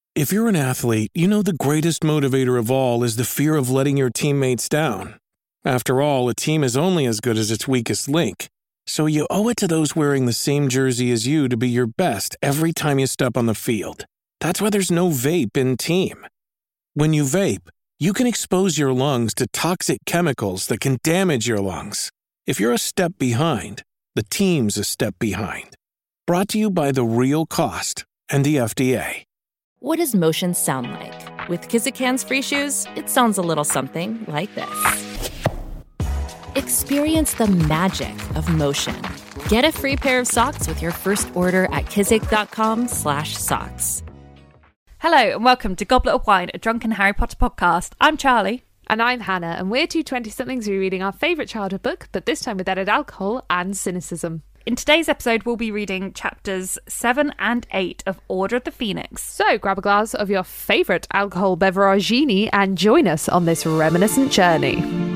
If you're an athlete, you know the greatest motivator of all is the fear of letting your teammates down. After all, a team is only as good as its weakest link. So you owe it to those wearing the same jersey as you to be your best every time you step on the field. That's why there's no vape in team. When you vape, you can expose your lungs to toxic chemicals that can damage your lungs. If you're a step behind, the team's a step behind. Brought to you by The Real Cost and the FDA. What does motion sound like? With Kizikans free shoes, it sounds a little something like this. Experience the magic of motion. Get a free pair of socks with your first order at kizik.com/socks. Hello and welcome to Goblet of Wine, a drunken Harry Potter podcast. I'm Charlie. And I'm Hannah, and we're two 20-somethings rereading our favourite childhood book, but this time with added alcohol and cynicism. In today's episode, we'll be reading chapters 7 and 8 of Order of the Phoenix. So grab a glass of your favourite alcohol beveragini and join us on this reminiscent journey.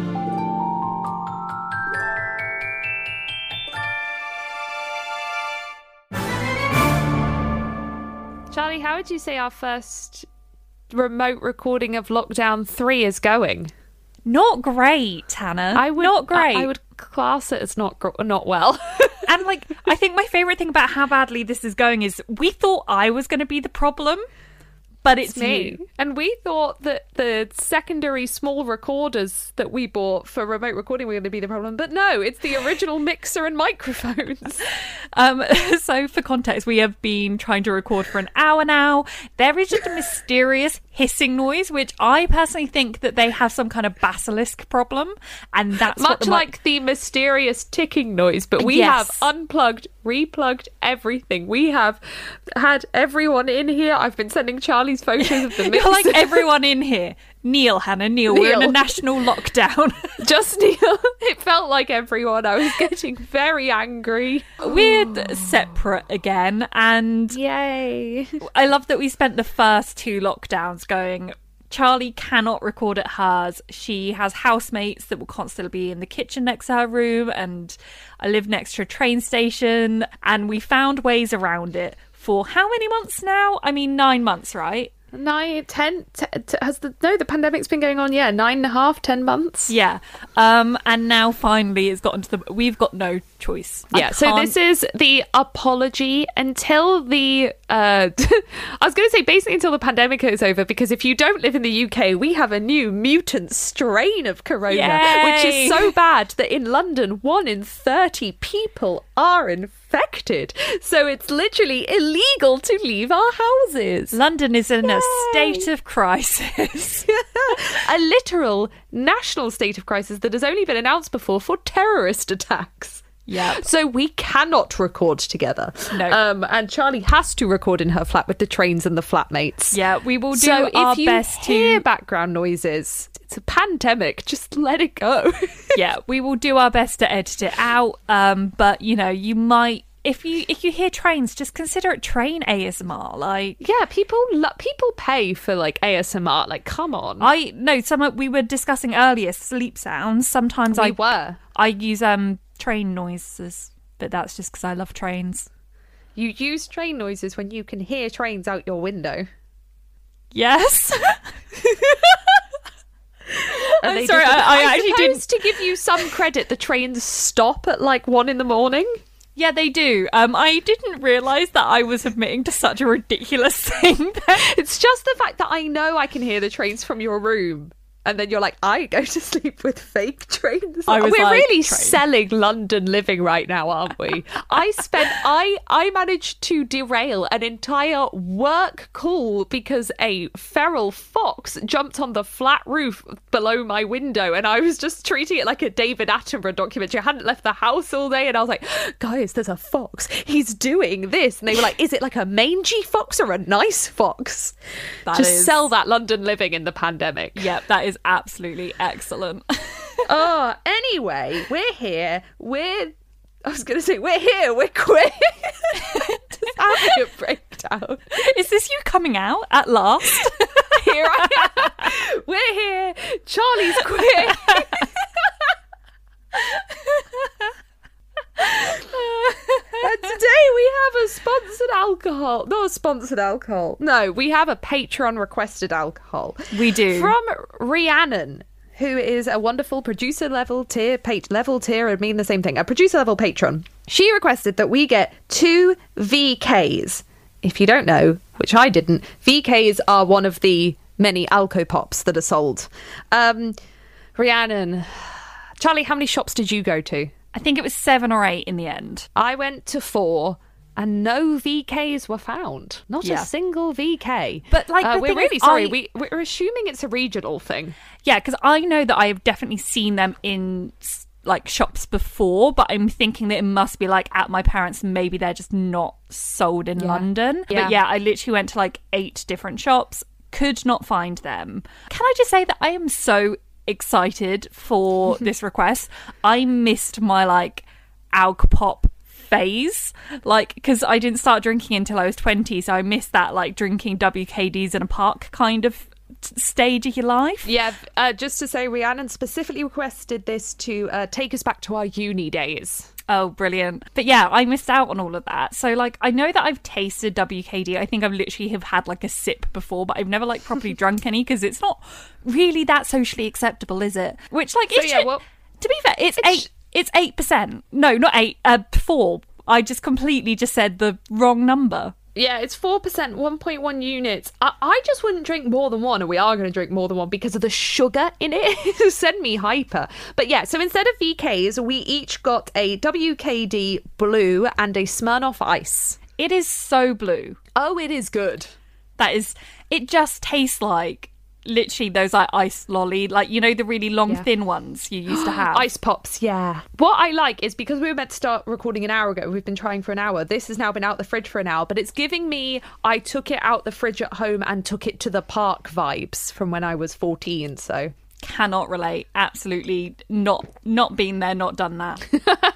Charlie, how would you say our first remote recording of Lockdown 3 is going? Not great, Hannah. Not great. I would class it as not well. And I think my favourite thing about how badly this is going is we thought I was going to be the problem, but it's me. you. And we thought that the secondary small recorders that we bought for remote recording were going to be the problem. But no, it's the original mixer and microphones. So for context, we have been trying to record for an hour now. There is just a mysterious hissing noise, which I personally think that they have some kind of basilisk problem. And that's much like the mysterious ticking noise. But we have unplugged, replugged everything. We have had everyone in here. I've been sending Charlie's photos of the mixer. You're like everyone in here. Neil, Hannah, Neil. We're in a national lockdown. Just Neil. It felt like everyone. I was getting very angry. We're separate again, and yay. I love that we spent the first two lockdowns going, Charlie cannot record at hers. She has housemates that will constantly be in the kitchen next to her room, and I live next to a train station, and we found ways around it for how many months now? I mean, 9 months, right? 9, 10, the pandemic's been going on, 9.5, 10 months. Yeah. And now finally it's gotten to we've got no choice. Yeah, so this is the apology until the, I was going to say basically until the pandemic is over, because if you don't live in the UK, we have a new mutant strain of corona, which is so bad that in London, 1 in 30 people are infected. So it's literally illegal to leave our houses. London is in a state of crisis. A literal national state of crisis that has only been announced before for terrorist attacks. Yeah. So we cannot record together. No. And Charlie has to record in her flat with the trains and the flatmates. Yeah, we will do our best to hear background noises. It's a pandemic. Just let it go. Yeah, we will do our best to edit it out. But you might. If you hear trains, just consider it train ASMR. People pay for ASMR. Come on. We were discussing earlier sleep sounds. Sometimes I use train noises, but that's just because I love trains. You use train noises when you can hear trains out your window. Yes. I'm sorry. I actually didn't. To give you some credit, the trains stop at 1 a.m. Yeah, they do. I didn't realise that I was admitting to such a ridiculous thing. It's just the fact that I know I can hear the trains from your room. And then you're like, I go to sleep with fake trains. We're really selling London living right now, aren't we? I managed to derail an entire work call because a feral fox jumped on the flat roof below my window, and I was just treating it like a David Attenborough documentary. I hadn't left the house all day, and I was like, guys, there's a fox. He's doing this. And they were like, is it like a mangy fox or a nice fox? Sell that London living in the pandemic. Yeah, that is absolutely excellent. Anyway, we're here. We're here. We're queer. Just having a breakdown. Is this you coming out at last? Here I am. We're here. Charlie's queer. And today we have a sponsored alcohol alcohol. Not sponsored alcohol. No, we have a Patreon requested alcohol. We do. From Rhiannon, who is a wonderful producer level tier, I mean the same thing, a producer level patron. She requested that we get 2 VKs. If you don't know, which I didn't, VKs are one of the many Alco-Pops that are sold. Rhiannon, Charlie, how many shops did you go to? I think it was 7 or 8 in the end. I went to 4 and no VKs were found. Not a single VK. But we're really sorry. We're assuming it's a regional thing. Yeah, because I know that I have definitely seen them in like shops before, but I'm thinking that it must be like at my parents', maybe they're just not sold in London. But yeah, I literally went to like 8 different shops, could not find them. Can I just say that I am so excited for this request. I missed my like Alco-Pop phase, like, because I didn't start drinking until I was 20, so I missed that like drinking WKDs in a park kind of stage of your life. Yeah, just to say, Rhiannon specifically requested this to take us back to our uni days. Oh, brilliant. But yeah, I missed out on all of that. So like, I know that I've tasted WKD. I think I've literally have had like a sip before, but I've never like properly drunk any because it's not really that socially acceptable, is it? Which like, to be fair, it's 8%. No, not 8, 4. I just completely just said the wrong number. Yeah, it's 4%, 1.1 units. I just wouldn't drink more than one, and we are going to drink more than one because of the sugar in it. Send me hyper. But yeah, so instead of VKs, we each got a WKD blue and a Smirnoff Ice. It is so blue. Oh, it is good. It just tastes like literally those like ice lolly, like, you know, the really long thin ones you used to have. Ice pops, yeah. What I like is, because we were meant to start recording an hour ago, we've been trying for an hour. This has now been out the fridge for an hour, but it's giving me I took it out the fridge at home and took it to the park vibes from when I was 14, so cannot relate. Absolutely not been there, not done that.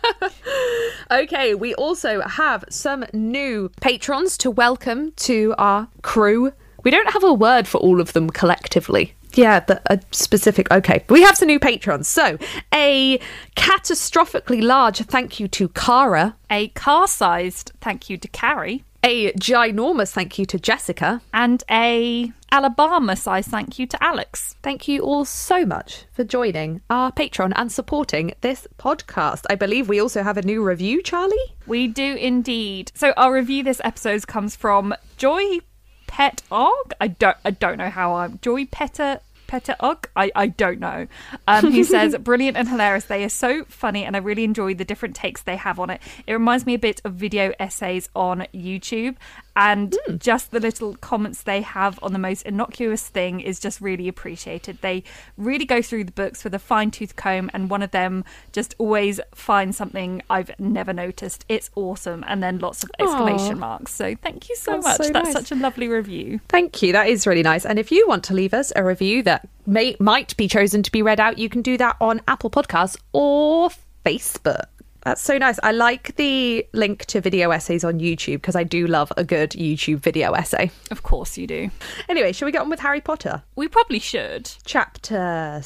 Okay, we also have some new patrons to welcome to our crew. We don't have a word for all of them collectively. Yeah, a specific... Okay, we have some new patrons. So, a catastrophically large thank you to Cara. A car-sized thank you to Carrie. A ginormous thank you to Jessica. And a Alabama-sized thank you to Alex. Thank you all so much for joining our Patreon and supporting this podcast. I believe we also have a new review, Charlie? We do indeed. So, our review this episode comes from Joy Pet Og. I don't know how I'm Joy Petter Og. I don't know. Who says, brilliant and hilarious. They are so funny and I really enjoy the different takes they have on it. It reminds me a bit of video essays on YouTube, and just the little comments they have on the most innocuous thing is just really appreciated. They really go through the books with a fine-tooth comb, and one of them just always finds something I've never noticed. It's awesome. And then lots of exclamation marks. So thank you so much. So That's nice. such a lovely review. Thank you. That is really nice. And if you want to leave us a review that might be chosen to be read out, you can do that on Apple Podcasts or Facebook. That's so nice. I like the link to video essays on YouTube because I do love a good YouTube video essay. Of course you do. Anyway, shall we get on with Harry Potter? We probably should. Chapter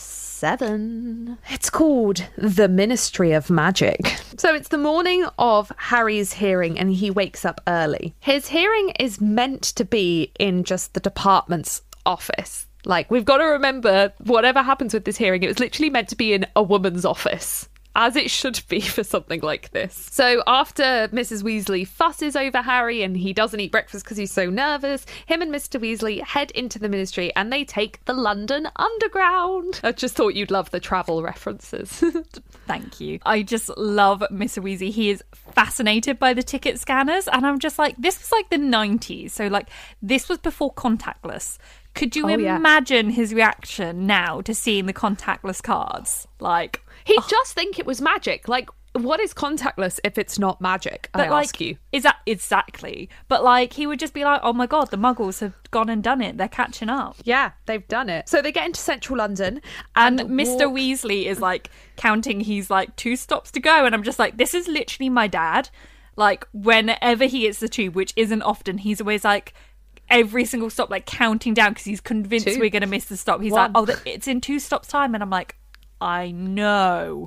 7. It's called The Ministry of Magic. So it's the morning of Harry's hearing and he wakes up early. His hearing is meant to be in just the department's office. Like, we've got to remember, whatever happens with this hearing, it was literally meant to be in a woman's office. As it should be for something like this. So after Mrs. Weasley fusses over Harry and he doesn't eat breakfast because he's so nervous, him and Mr. Weasley head into the ministry and they take the London Underground. I just thought you'd love the travel references. Thank you. I just love Mr. Weasley. He is fascinated by the ticket scanners, and I'm just like, this was like the 90s. So like, this was before contactless. Could you imagine his reaction now to seeing the contactless cards? Like, he'd just think it was magic. Like, what is contactless if it's not magic? I ask you. Is that exactly? But like, he would just be like, "Oh my god, the Muggles have gone and done it. They're catching up." Yeah, they've done it. So they get into central London, and Mr. Weasley is like counting. He's like 2 stops to go, and I'm just like, this is literally my dad. Like, whenever he hits the tube, which isn't often, he's always like, every single stop, like counting down because he's convinced we're going to miss the stop. He's 1. like, "Oh, it's in 2 stops time," and I'm like, I know.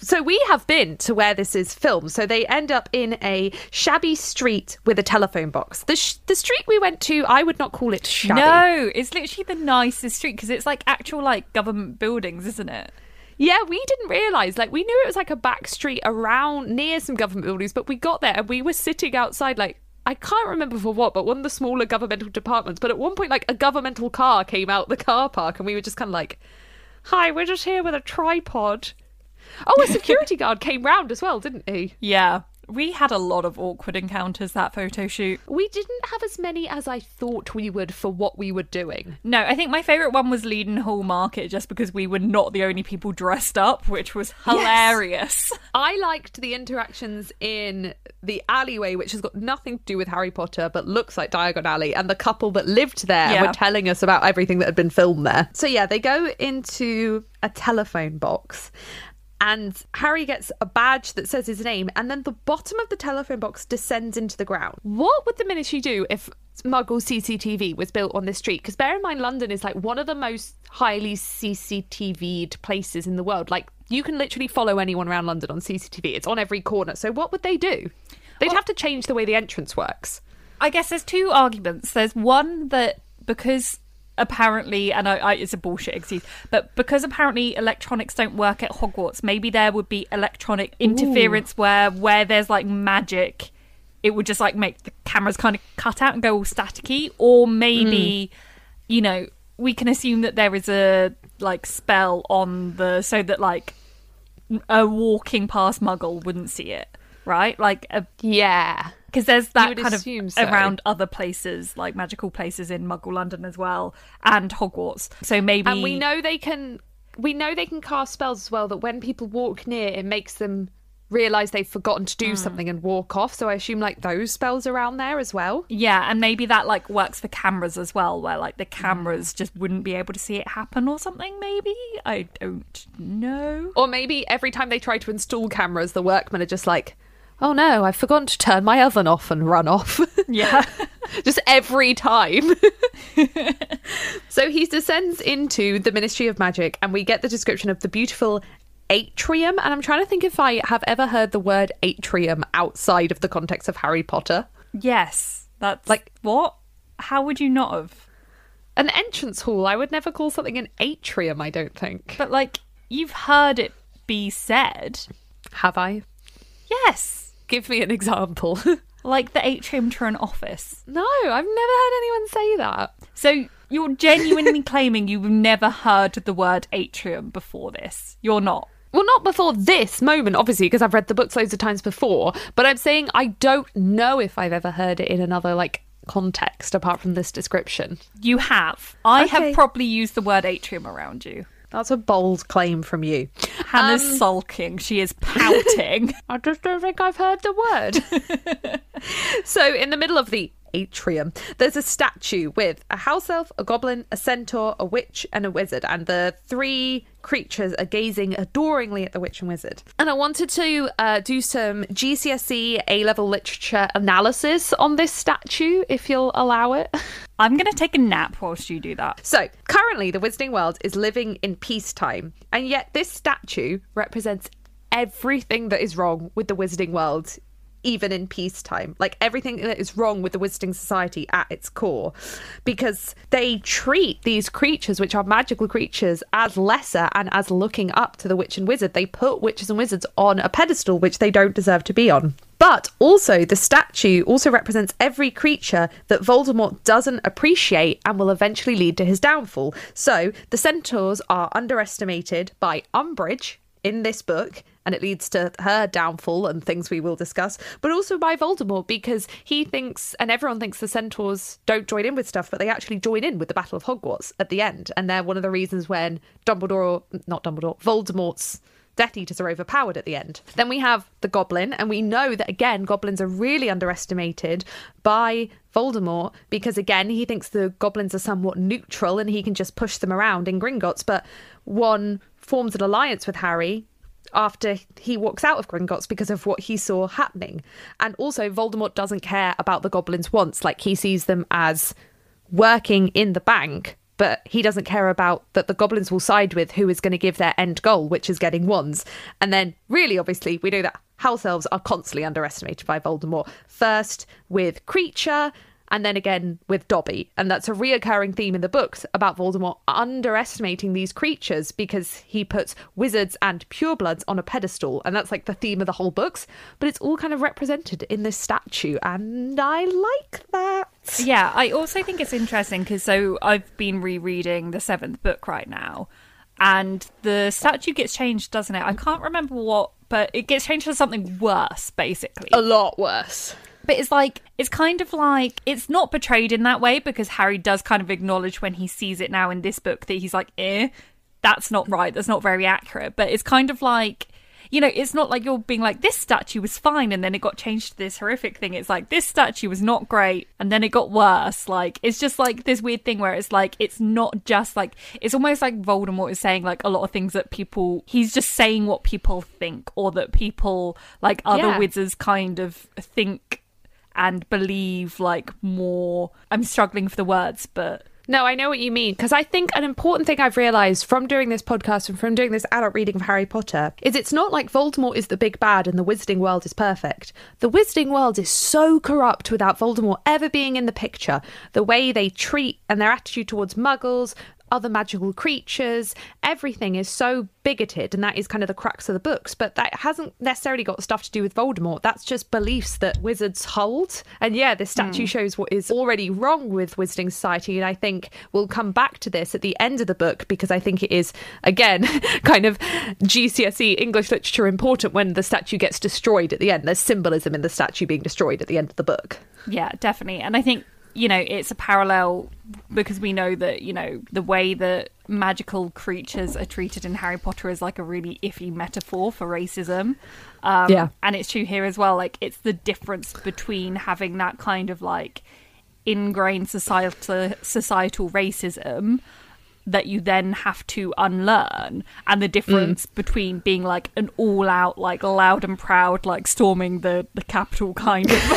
So we have been to where this is filmed. So they end up in a shabby street with a telephone box. The street we went to, I would not call it shabby. No, it's literally the nicest street because it's like actual like government buildings, isn't it? Yeah, we didn't realise. Like, we knew it was like a back street around near some government buildings, but we got there and we were sitting outside, like, I can't remember for what, but one of the smaller governmental departments. But at one point, like, a governmental car came out the car park and we were just kind of like, hi, we're just here with a tripod. Oh, a security guard came round as well, didn't he? Yeah. We had a lot of awkward encounters that photo shoot. We didn't have as many as I thought we would for what we were doing. No, I think my favourite one was Leadenhall Market just because we were not the only people dressed up, which was hilarious. Yes. I liked the interactions in the alleyway, which has got nothing to do with Harry Potter, but looks like Diagon Alley, and the couple that lived there and were telling us about everything that had been filmed there. So yeah, they go into a telephone box. And Harry gets a badge that says his name, and then the bottom of the telephone box descends into the ground. What would the Ministry do if Muggle CCTV was built on this street? Because bear in mind, London is like one of the most highly CCTV'd places in the world. Like, you can literally follow anyone around London on CCTV. It's on every corner. So what would they do? They'd have to change the way the entrance works. I guess there's two arguments. There's one that because apparently, and it's a bullshit excuse, but because apparently electronics don't work at Hogwarts, maybe there would be electronic interference where there's like magic, it would just like make the cameras kind of cut out and go all staticky. Or maybe, you know, we can assume that there is a like spell on the, so that like a walking past Muggle wouldn't see it, right? Like because there's that kind of around other places, like magical places in Muggle London as well, and Hogwarts. So maybe, and we know they can cast spells as well. That when people walk near, it makes them realise they've forgotten to do something and walk off. So I assume like those spells are around there as well. Yeah, and maybe that like works for cameras as well, where like the cameras just wouldn't be able to see it happen or something. Maybe, I don't know. Or maybe every time they try to install cameras, the workmen are just like, oh no, I've forgotten to turn my oven off, and run off. Yeah. Just every time. So he descends into the Ministry of Magic, and we get the description of the beautiful atrium. And I'm trying to think if I have ever heard the word atrium outside of the context of Harry Potter. Yes. That's like, what? How would you not have? An entrance hall. I would never call something an atrium, I don't think. But like, you've heard it be said. Have I? Yes. Give me an example. Like the atrium to an office. No, I've never heard anyone say that. So you're genuinely claiming you've never heard the word atrium before this? You're not? Well, not before this moment, obviously, because I've read the books loads of times before. But I'm saying I don't know if I've ever heard it in another, like, context apart from this description. You have. I have probably used the word atrium around you. That's a bold claim from you. Hannah's sulking. She is pouting. I just don't think I've heard the word. So in the middle of the atrium, there's a statue with a house elf, a goblin, a centaur, a witch, and a wizard. And the three creatures are gazing adoringly at the witch and wizard. And I wanted to do some GCSE A-level literature analysis on this statue, if you'll allow it. I'm going to take a nap whilst you do that. So, currently the Wizarding World is living in peacetime, and yet this statue represents everything that is wrong with the Wizarding World, even in peacetime. Like, everything that is wrong with the Wizarding Society at its core, because they treat these creatures, which are magical creatures, as lesser and as looking up to the witch and wizard. They put witches and wizards on a pedestal which they don't deserve to be on. But also, the statue also represents every creature that Voldemort doesn't appreciate and will eventually lead to his downfall. So, the centaurs are underestimated by Umbridge in this book, and it leads to her downfall and things we will discuss, but also by Voldemort, because he thinks, and everyone thinks, the centaurs don't join in with stuff, but they actually join in with the Battle of Hogwarts at the end. And they're one of the reasons when Voldemort's Death Eaters are overpowered at the end. Then we have the goblin, and we know that, again, goblins are really underestimated by Voldemort, because, again, he thinks the goblins are somewhat neutral and he can just push them around in Gringotts, but one forms an alliance with Harry after he walks out of Gringotts because of what he saw happening. And also, Voldemort doesn't care about the goblins' wants. Like, he sees them as working in the bank, but he doesn't care about that the goblins will side with who is going to give their end goal, which is getting wands. And then really, obviously, we know that house elves are constantly underestimated by Voldemort. First with Kreacher, and then again with Dobby. And that's a reoccurring theme in the books about Voldemort underestimating these creatures because he puts wizards and purebloods on a pedestal. And that's like the theme of the whole books. But it's all kind of represented in this statue. And I like that. Yeah, I also think it's interesting because so I've been rereading the 7th book right now. And the statue gets changed, doesn't it? I can't remember what, but it gets changed to something worse, basically. A lot worse. But it's kind of like, it's not portrayed in that way because Harry does kind of acknowledge when he sees it now in this book that he's like, that's not right, that's not very accurate. But it's kind of like, it's not like you're being like, this statue was fine and then it got changed to this horrific thing. It's like, this statue was not great and then it got worse. Like, it's just like this weird thing where it's like, it's not just like, it's almost like Voldemort is saying like a lot of things that he's just saying what people think, or that people, like other wizards kind of think and believe like more. I'm struggling for the words, but no, I know what you mean, because I think an important thing I've realised from doing this podcast and from doing this adult reading of Harry Potter is it's not like Voldemort is the big bad and the wizarding world is perfect. The wizarding world is so corrupt without Voldemort ever being in the picture. The way they treat and their attitude towards muggles, other magical creatures, everything is so bigoted, and that is kind of the crux of the books. But that hasn't necessarily got stuff to do with Voldemort. That's just beliefs that wizards hold. And yeah, this statue shows what is already wrong with Wizarding Society, and I think we'll come back to this at the end of the book, because I think it is, again, kind of GCSE English literature important when the statue gets destroyed at the end. There's symbolism in the statue being destroyed at the end of the book. Yeah, definitely. And I think, it's a parallel because we know that, the way that magical creatures are treated in Harry Potter is like a really iffy metaphor for racism. And it's true here as well. Like, it's the difference between having that kind of like ingrained societal racism that you then have to unlearn, and the difference between being like an all-out, like loud and proud, like storming the Capitol kind of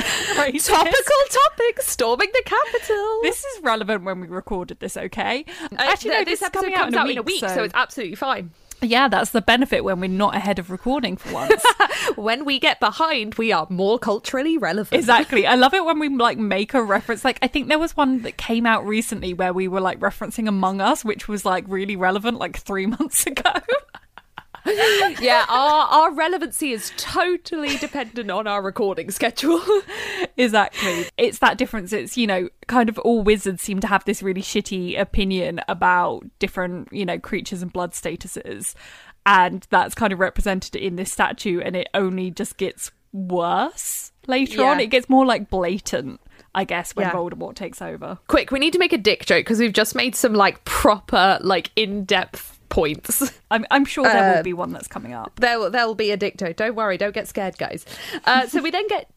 topical topic, storming the Capitol. This is relevant when we recorded this, okay? Actually, no, this episode comes out in a week, so it's absolutely fine. Yeah, that's the benefit when we're not ahead of recording for once. When we get behind, we are more culturally relevant. Exactly. I love it when we like make a reference. Like, I think there was one that came out recently where we were like referencing Among Us, which was like really relevant like 3 months ago. Yeah, our relevancy is totally dependent on our recording schedule. Exactly. It's that difference. It's, kind of all wizards seem to have this really shitty opinion about different, creatures and blood statuses. And that's kind of represented in this statue, and it only just gets worse later on. It gets more like blatant, I guess, when Voldemort takes over. Quick, we need to make a dick joke because we've just made some like proper, like in-depth points. I'm sure there will be one that's coming up. There will be a dick joke. Don't worry, don't get scared, guys. So we then get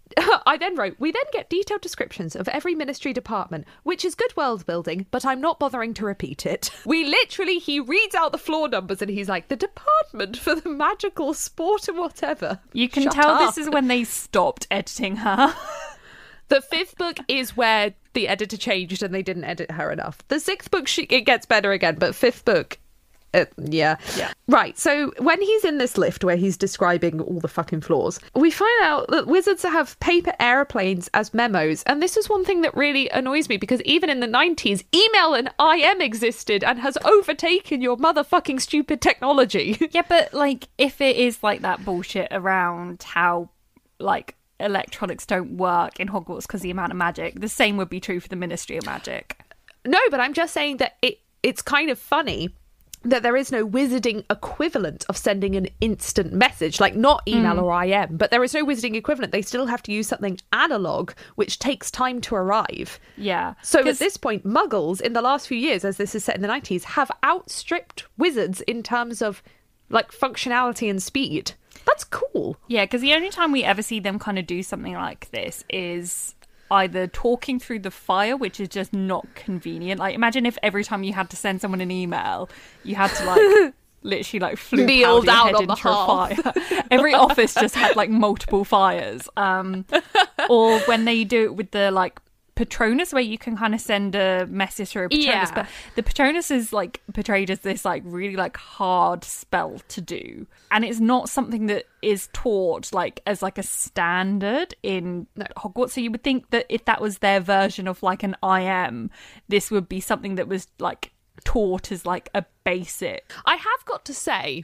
we then get detailed descriptions of every ministry department, which is good world building, but I'm not bothering to repeat it. He reads out the floor numbers and he's like, the department for the magical sport and whatever. You can tell this is when they stopped editing her. The 5th book is where the editor changed and they didn't edit her enough. The 6th book, it gets better again, but 5th book, yeah. Right, so when he's in this lift where he's describing all the fucking floors, we find out that wizards have paper aeroplanes as memos, and this is one thing that really annoys me, because even in the 90s, email and IM existed and has overtaken your motherfucking stupid technology. Yeah, but, like, if it is, like, that bullshit around how, like, electronics don't work in Hogwarts because the amount of magic, the same would be true for the Ministry of Magic. No, but I'm just saying that it's kind of funny that there is no wizarding equivalent of sending an instant message, like not email or IM, but there is no wizarding equivalent. They still have to use something analog, which takes time to arrive. Yeah. So at this point, muggles in the last few years, as this is set in the 90s, have outstripped wizards in terms of like functionality and speed. That's cool. Yeah, because the only time we ever see them kind of do something like this is either talking through the fire, which is just not convenient. Like, imagine if every time you had to send someone an email, you had to like literally like flew kneel down head on the into a fire. Every office just had like multiple fires. Or when they do it with the like Patronus, where you can kind of send a message through a Patronus, but the Patronus is like portrayed as this like really like hard spell to do, and it's not something that is taught like as like a standard in Hogwarts. So you would think that if that was their version of like an IM, this would be something that was like taught as like a basic. I have got to say,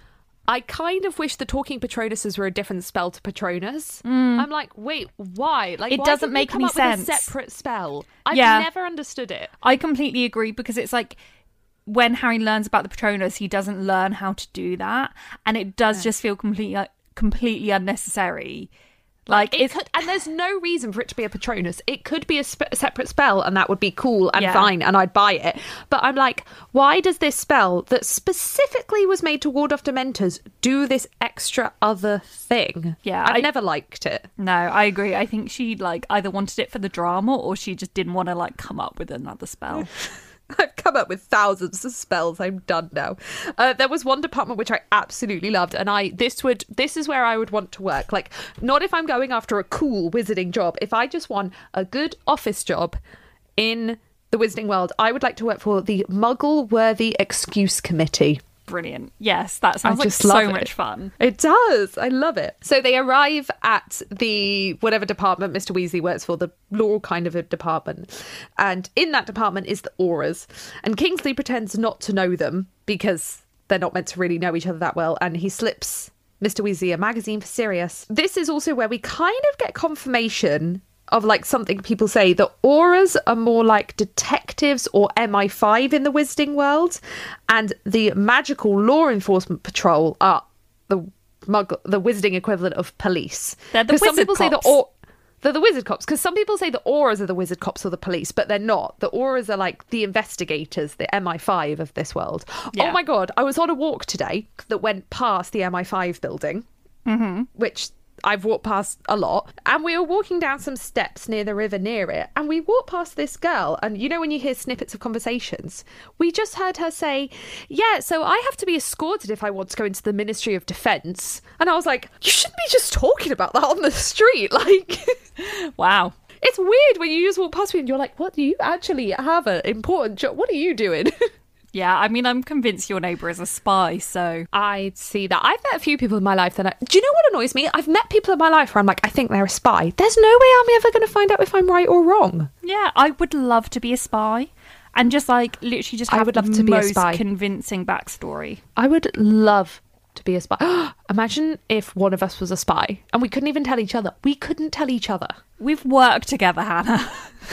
I kind of wish the talking Patronuses were a different spell to Patronus. I'm like, wait, why? Like, it doesn't make any sense. With a separate spell. I've never understood it. I completely agree, because it's like when Harry learns about the Patronus, he doesn't learn how to do that, and it does just feel completely unnecessary. Like it could, and there's no reason for it to be a Patronus. It could be a separate spell, and that would be cool and fine, and I'd buy it. But I'm like, why does this spell that specifically was made to ward off Dementors do this extra other thing? Yeah, I've never liked it. No, I agree. I think she like either wanted it for the drama, or she just didn't want to like come up with another spell. I've come up with thousands of spells. I'm done now. There was one department which I absolutely loved, and this is where I would want to work. Like, not if I'm going after a cool wizarding job. If I just want a good office job in the wizarding world, I would like to work for the Muggle-Worthy Excuse Committee. Brilliant. Yes, that sounds like so much fun. It does. I love it. So they arrive at the whatever department Mr. Weasley works for, the law kind of a department. And in that department is the Aurors. And Kingsley pretends not to know them because they're not meant to really know each other that well. And he slips Mr. Weasley a magazine for Sirius. This is also where we kind of get confirmation of like something people say, that Aurors are more like detectives or MI5 in the wizarding world, and the magical law enforcement patrol are the wizarding equivalent of police. They're the wizard cops. They're the wizard cops, because some people say the Aurors are the wizard cops or the police, but they're not. The Aurors are like the investigators, the MI5 of this world. Yeah. Oh my God, I was on a walk today that went past the MI5 building, which I've walked past a lot, and we were walking down some steps near the river near it, and we walked past this girl, and you know when you hear snippets of conversations, we just heard her say, yeah, so I have to be escorted if I want to go into the Ministry of Defence. And I was like, you shouldn't be just talking about that on the street, like... Wow. It's weird when you just walk past me and you're like, what, do you actually have an important job? What are you doing? Yeah, I mean, I'm convinced your neighbour is a spy, so... I'd see that. I've met a few people in my life that do you know what annoys me? I've met people in my life where I'm like, I think they're a spy. There's no way I'm ever going to find out if I'm right or wrong. Yeah, I would love to be a spy. And just like, literally just have the most convincing backstory. I would love to be a spy. Imagine if one of us was a spy and we couldn't even tell each other. We couldn't tell each other. We've worked together, Hannah.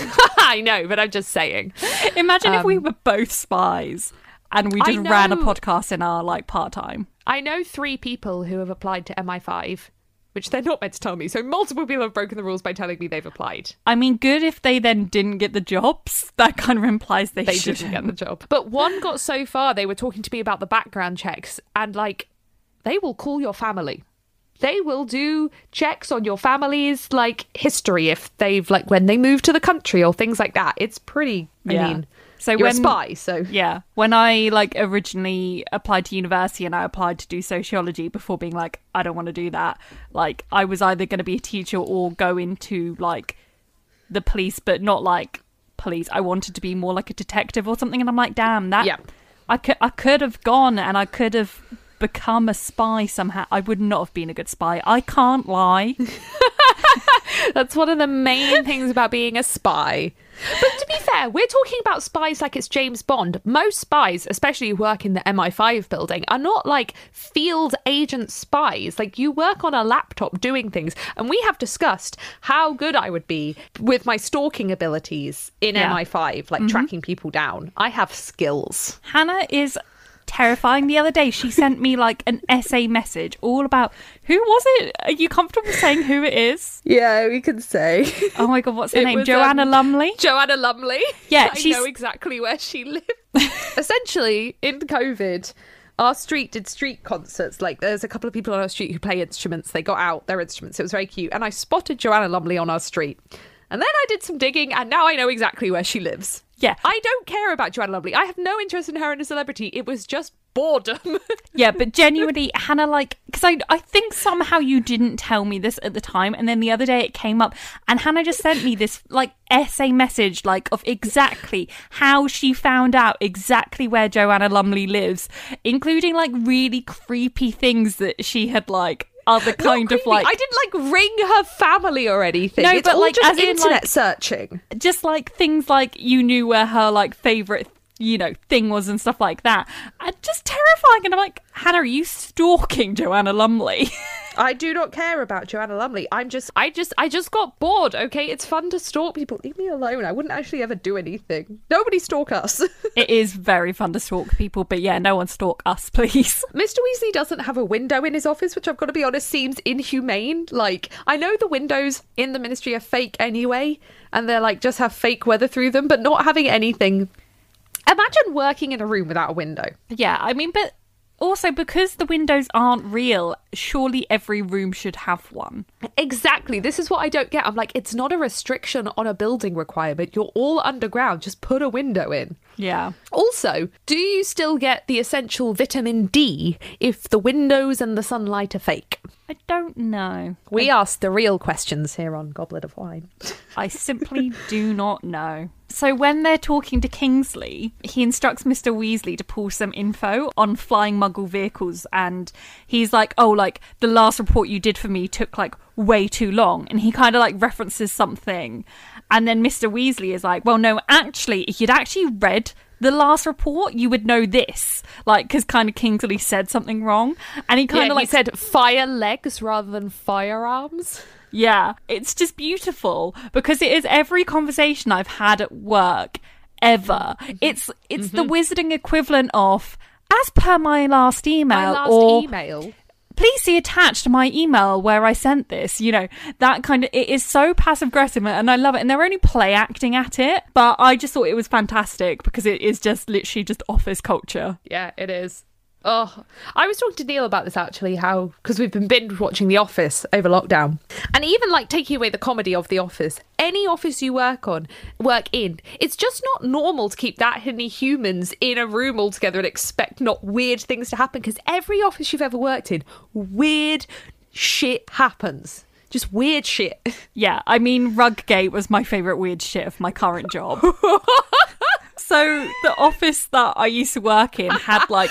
I know, but I'm just saying. Imagine if we were both spies and we just ran a podcast in our like part-time. I know 3 people who have applied to MI5, which they're not meant to tell me. So multiple people have broken the rules by telling me they've applied. I mean, good if they then didn't get the jobs. That kind of implies they didn't get the job. But one got so far, they were talking to me about the background checks, and like, they will call your family. They will do checks on your family's like history if they've like when they move to the country or things like that. It's pretty. I mean, so you're a spy. So yeah, when I like originally applied to university and I applied to do sociology before being like, I don't want to do that. Like I was either going to be a teacher or go into like the police, but not like police. I wanted to be more like a detective or something. And I'm like, damn, that I could have gone and I could have become a spy somehow. I would not have been a good spy. I can't lie. That's one of the main things about being a spy. But to be fair, we're talking about spies like it's James Bond. Most spies, especially who work in the MI5 building, are not like field agent spies. Like you work on a laptop doing things. And we have discussed how good I would be with my stalking abilities in MI5, like tracking people down. I have skills. Hannah is terrifying. The other day she sent me like an essay message all about who was it? Are you comfortable saying who it is? Yeah, we can say. Oh my god, what's her name? Joanna Lumley? Joanna Lumley. Yeah, I know exactly where she lived. Essentially, in COVID, our street did street concerts. Like there's a couple of people on our street who play instruments. They got out their instruments. It was very cute. And I spotted Joanna Lumley on our street. And then I did some digging and now I know exactly where she lives. Yeah. I don't care about Joanna Lumley. I have no interest in her as a celebrity. It was just boredom. Yeah, but genuinely, Hannah, like, because I think somehow you didn't tell me this at the time, and then the other day it came up, and Hannah just sent me this, like, essay message, like, of exactly how she found out exactly where Joanna Lumley lives, including, like, really creepy things that she had, like, other kind of like... I didn't like ring her family or anything. No, it's but all like just as in, internet like, searching. Just like things like you knew where her like favourite, you know, thing was and stuff like that. And just terrifying. And I'm like, Hannah, are you stalking Joanna Lumley? I do not care about Joanna Lumley. I just got bored, okay? It's fun to stalk people. Leave me alone. I wouldn't actually ever do anything. Nobody stalk us. It is very fun to stalk people, but yeah, no one stalk us, please. Mr. Weasley doesn't have a window in his office, which I've got to be honest seems inhumane. Like, I know the windows in the Ministry are fake anyway, and they're like just have fake weather through them, but not having anything. Imagine working in a room without a window. Yeah, I mean, but also, because the windows aren't real, surely every room should have one. Exactly. This is what I don't get. I'm like, it's not a restriction on a building requirement. You're all underground. Just put a window in. Yeah. Also, do you still get the essential vitamin D if the windows and the sunlight are fake? I don't know. We ask the real questions here on Goblet of Wine. I simply do not know. So when they're talking to Kingsley, he instructs Mr. Weasley to pull some info on flying Muggle vehicles, and he's like, oh, like, the last report you did for me took, like, way too long, and he kind of, like, references something, and then Mr. Weasley is like, well, no, actually, if you'd actually read the last report, you would know this, like, because kind of Kingsley said something wrong, and he kind of like he said fire legs rather than firearms. Yeah, it's just beautiful because it is every conversation I've had at work ever. It's the wizarding equivalent of, as per my last email, please see attached to my email where I sent this, you know, that kind of, it is so passive aggressive and I love it. And they're only play acting at it, but I just thought it was fantastic because it is just literally just office culture. Yeah, it is. Oh, I was talking to Neil about this actually, how, because we've been binge watching The Office over lockdown, and even like taking away the comedy of The Office, any office you work in, it's just not normal to keep that many humans in a room all together and expect not weird things to happen, because every office you've ever worked in, weird shit happens. Just weird shit. Yeah, I mean, Ruggate was my favourite weird shit of my current job. So the office that I used to work in had like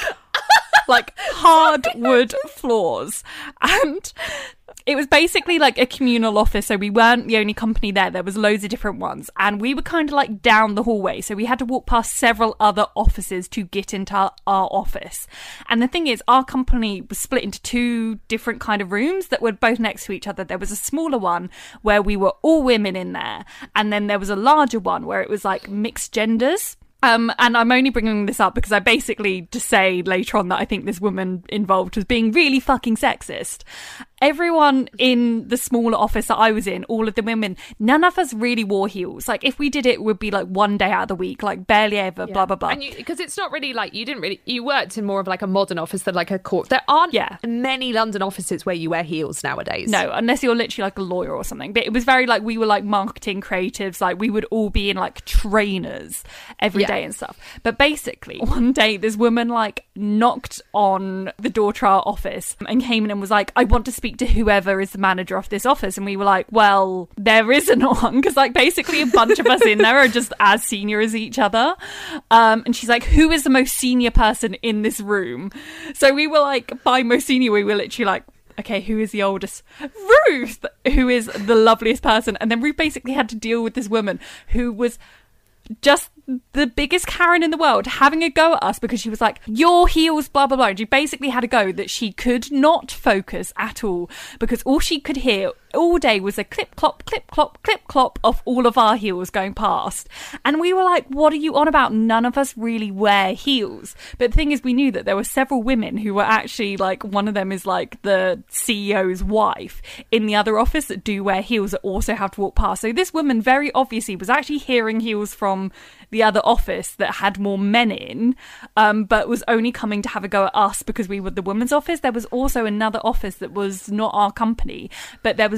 hardwood floors, and it was basically like a communal office, so we weren't the only company there. There was loads of different ones, and we were kind of like down the hallway, so we had to walk past several other offices to get into our office. And the thing is, our company was split into two different kind of rooms that were both next to each other. There was a smaller one where we were all women in there, and then there was a larger one where it was like mixed genders. And I'm only bringing this up because I basically just say later on that I think this woman involved was being really fucking sexist. Everyone in the smaller office that I was in, all of the women, none of us really wore heels. Like, if we did it would be like one day out of the week, like barely ever, blah, blah, blah. And because it's not really like, you worked in more of like a modern office than like a court. There aren't many London offices where you wear heels nowadays. No, unless you're literally like a lawyer or something. But it was very like, we were like marketing creatives, like we would all be in like trainers every day and stuff. But basically, one day this woman like knocked on the door to our office and came in and was like, I want to speak to whoever is the manager of this office. And we were like, well, there isn't one, because like basically a bunch of us in there are just as senior as each other. And she's like, who is the most senior person in this room? So we were like, by most senior, we were literally like, okay, who is the oldest? Ruth, who is the loveliest person. And then Ruth basically had to deal with this woman who was just the biggest Karen in the world, having a go at us because she was like, your heels, blah, blah, blah. And she basically had a go that she could not focus at all because all she could hear all day was a clip, clop, clip, clop, clip, clop of all of our heels going past. And we were like, what are you on about? None of us really wear heels. But the thing is, we knew that there were several women who were actually like, one of them is like the CEO's wife in the other office that do wear heels that also have to walk past. So this woman very obviously was actually hearing heels from the other office that had more men in, but was only coming to have a go at us because we were the women's office. There was also another office that was not our company, but there was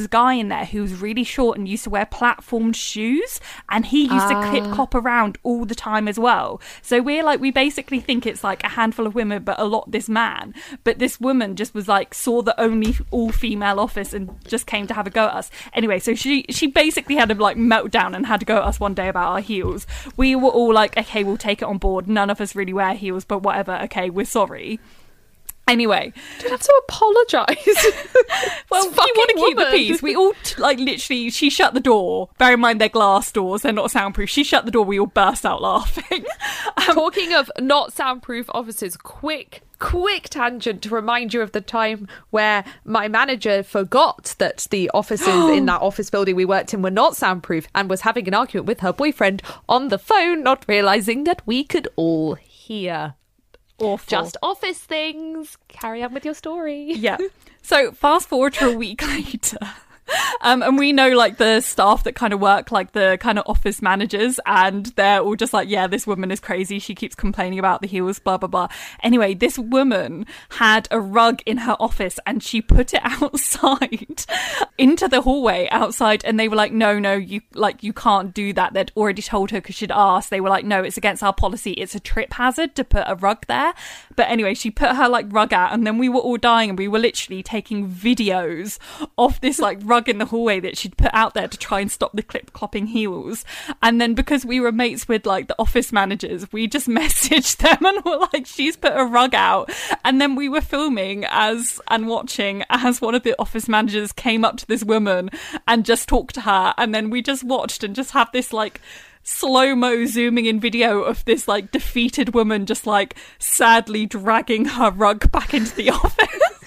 guy in there who was really short and used to wear platformed shoes, and he used to clip clop around all the time as well. So we basically think it's like a handful of women, but a lot this man. But this woman just was like, saw the only all-female office and just came to have a go at us. Anyway, so she basically had a like meltdown and had to go at us one day about our heels. We were all like, okay, we'll take it on board. None of us really wear heels, but whatever. Okay, we're sorry. Anyway, don't have to apologise. Well, you want to keep the peace. We all literally. She shut the door. Bear in mind they're glass doors; they're not soundproof. She shut the door. We all burst out laughing. Talking of not soundproof offices, quick tangent to remind you of the time where my manager forgot that the offices in that office building we worked in were not soundproof and was having an argument with her boyfriend on the phone, not realising that we could all hear. Awful. Just office things. Carry on with your story. Yeah. So fast forward to a week later. And we know like the staff that kind of work like the kind of office managers, and they're all just like, yeah, this woman is crazy. She keeps complaining about the heels, blah, blah, blah. Anyway, this woman had a rug in her office and she put it outside into the hallway outside. And they were like, no, you can't do that. They'd already told her because she'd asked. They were like, no, it's against our policy. It's a trip hazard to put a rug there. But anyway, she put her like rug out, and then we were all dying, and we were literally taking videos of this like rug in the hallway that she'd put out there to try and stop the clip-clopping heels. And then because we were mates with like the office managers, we just messaged them and were like, she's put a rug out. And then we were filming and watching as one of the office managers came up to this woman and just talked to her. And then we just watched and just have this like slow-mo zooming in video of this like defeated woman just like sadly dragging her rug back into the office.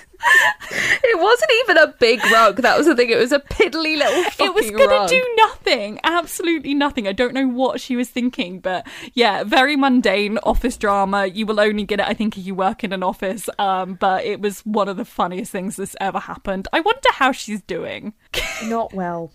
It wasn't even a big rug. That was the thing. It was a piddly little fucking rug. It was going to do nothing. Absolutely nothing. I don't know what she was thinking, but yeah, very mundane office drama. You will only get it, I think, if you work in an office. But it was one of the funniest things that's ever happened. I wonder how she's doing. Not well.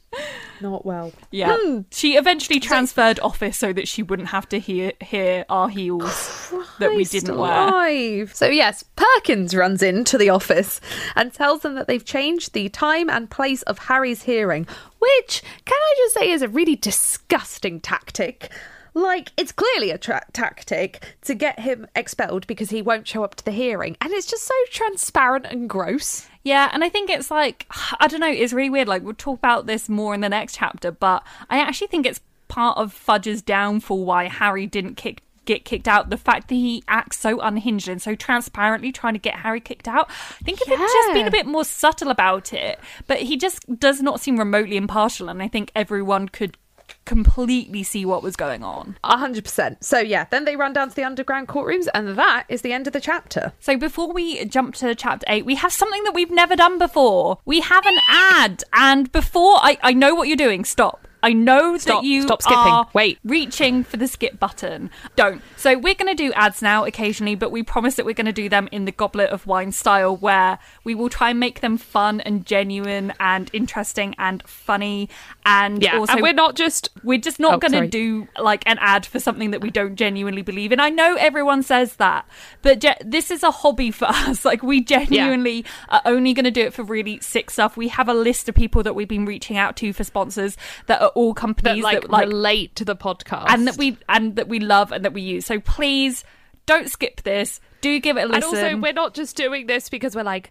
Yeah. She eventually transferred office so that she wouldn't have to hear our heels that we didn't wear. So yes, Perkins runs into the office and tells them that they've changed the time and place of Harry's hearing, which, can I just say, is a really disgusting tactic. Like, it's clearly a tactic to get him expelled because he won't show up to the hearing. And it's just so transparent and gross. Yeah, and I think it's like, I don't know, it's really weird. Like, we'll talk about this more in the next chapter, but I actually think it's part of Fudge's downfall why Harry didn't get kicked out. The fact that he acts so unhinged and so transparently trying to get Harry kicked out. I think if he'd just been a bit more subtle about it, but he just does not seem remotely impartial, and I think everyone could completely see what was going on. 100%. So yeah, then they run down to the underground courtrooms, and that is the end of the chapter. So before we jump to chapter 8, we have something that we've never done before. We have an ad, and before I know what you're doing. Stop. I know that you stop skipping. Are Wait. reaching for the skip button. Don't. So we're going to do ads now occasionally, but we promise that we're going to do them in the Goblet of Wine style, where we will try and make them fun and genuine and interesting and funny. And also, and we're just not going to do like an ad for something that we don't genuinely believe in. I know everyone says that, but this is a hobby for us. Like, we genuinely are only going to do it for really sick stuff. We have a list of people that we've been reaching out to for sponsors that are all companies that relate to the podcast and that we love and that we use. So please don't skip this. Do give it a listen. And also, we're not just doing this because we're like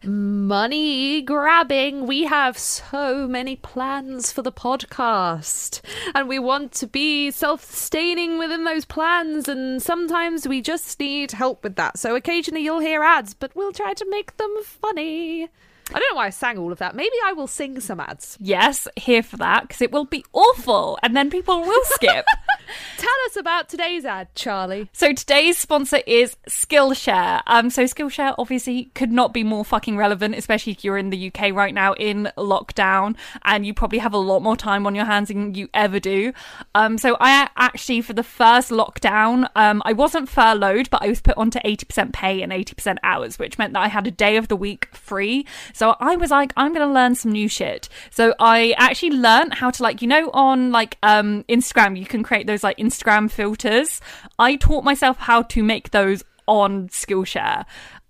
money grabbing. We have so many plans for the podcast, and we want to be self-sustaining within those plans, and sometimes we just need help with that. So occasionally you'll hear ads, but we'll try to make them funny. I don't know why I sang all of that. Maybe I will sing some ads. Yes, here for that, because it will be awful, and then people will skip. Tell us about today's ad, Charlie. So today's sponsor is Skillshare. So Skillshare obviously could not be more fucking relevant, especially if you're in the UK right now in lockdown, and you probably have a lot more time on your hands than you ever do. So I actually, for the first lockdown, I wasn't furloughed, but I was put onto 80% pay and 80% hours, which meant that I had a day of the week free. So I was like, I'm going to learn some new shit. So I actually learned how to, like, you know, on like Instagram, you can create those like Instagram filters. I taught myself how to make those on Skillshare.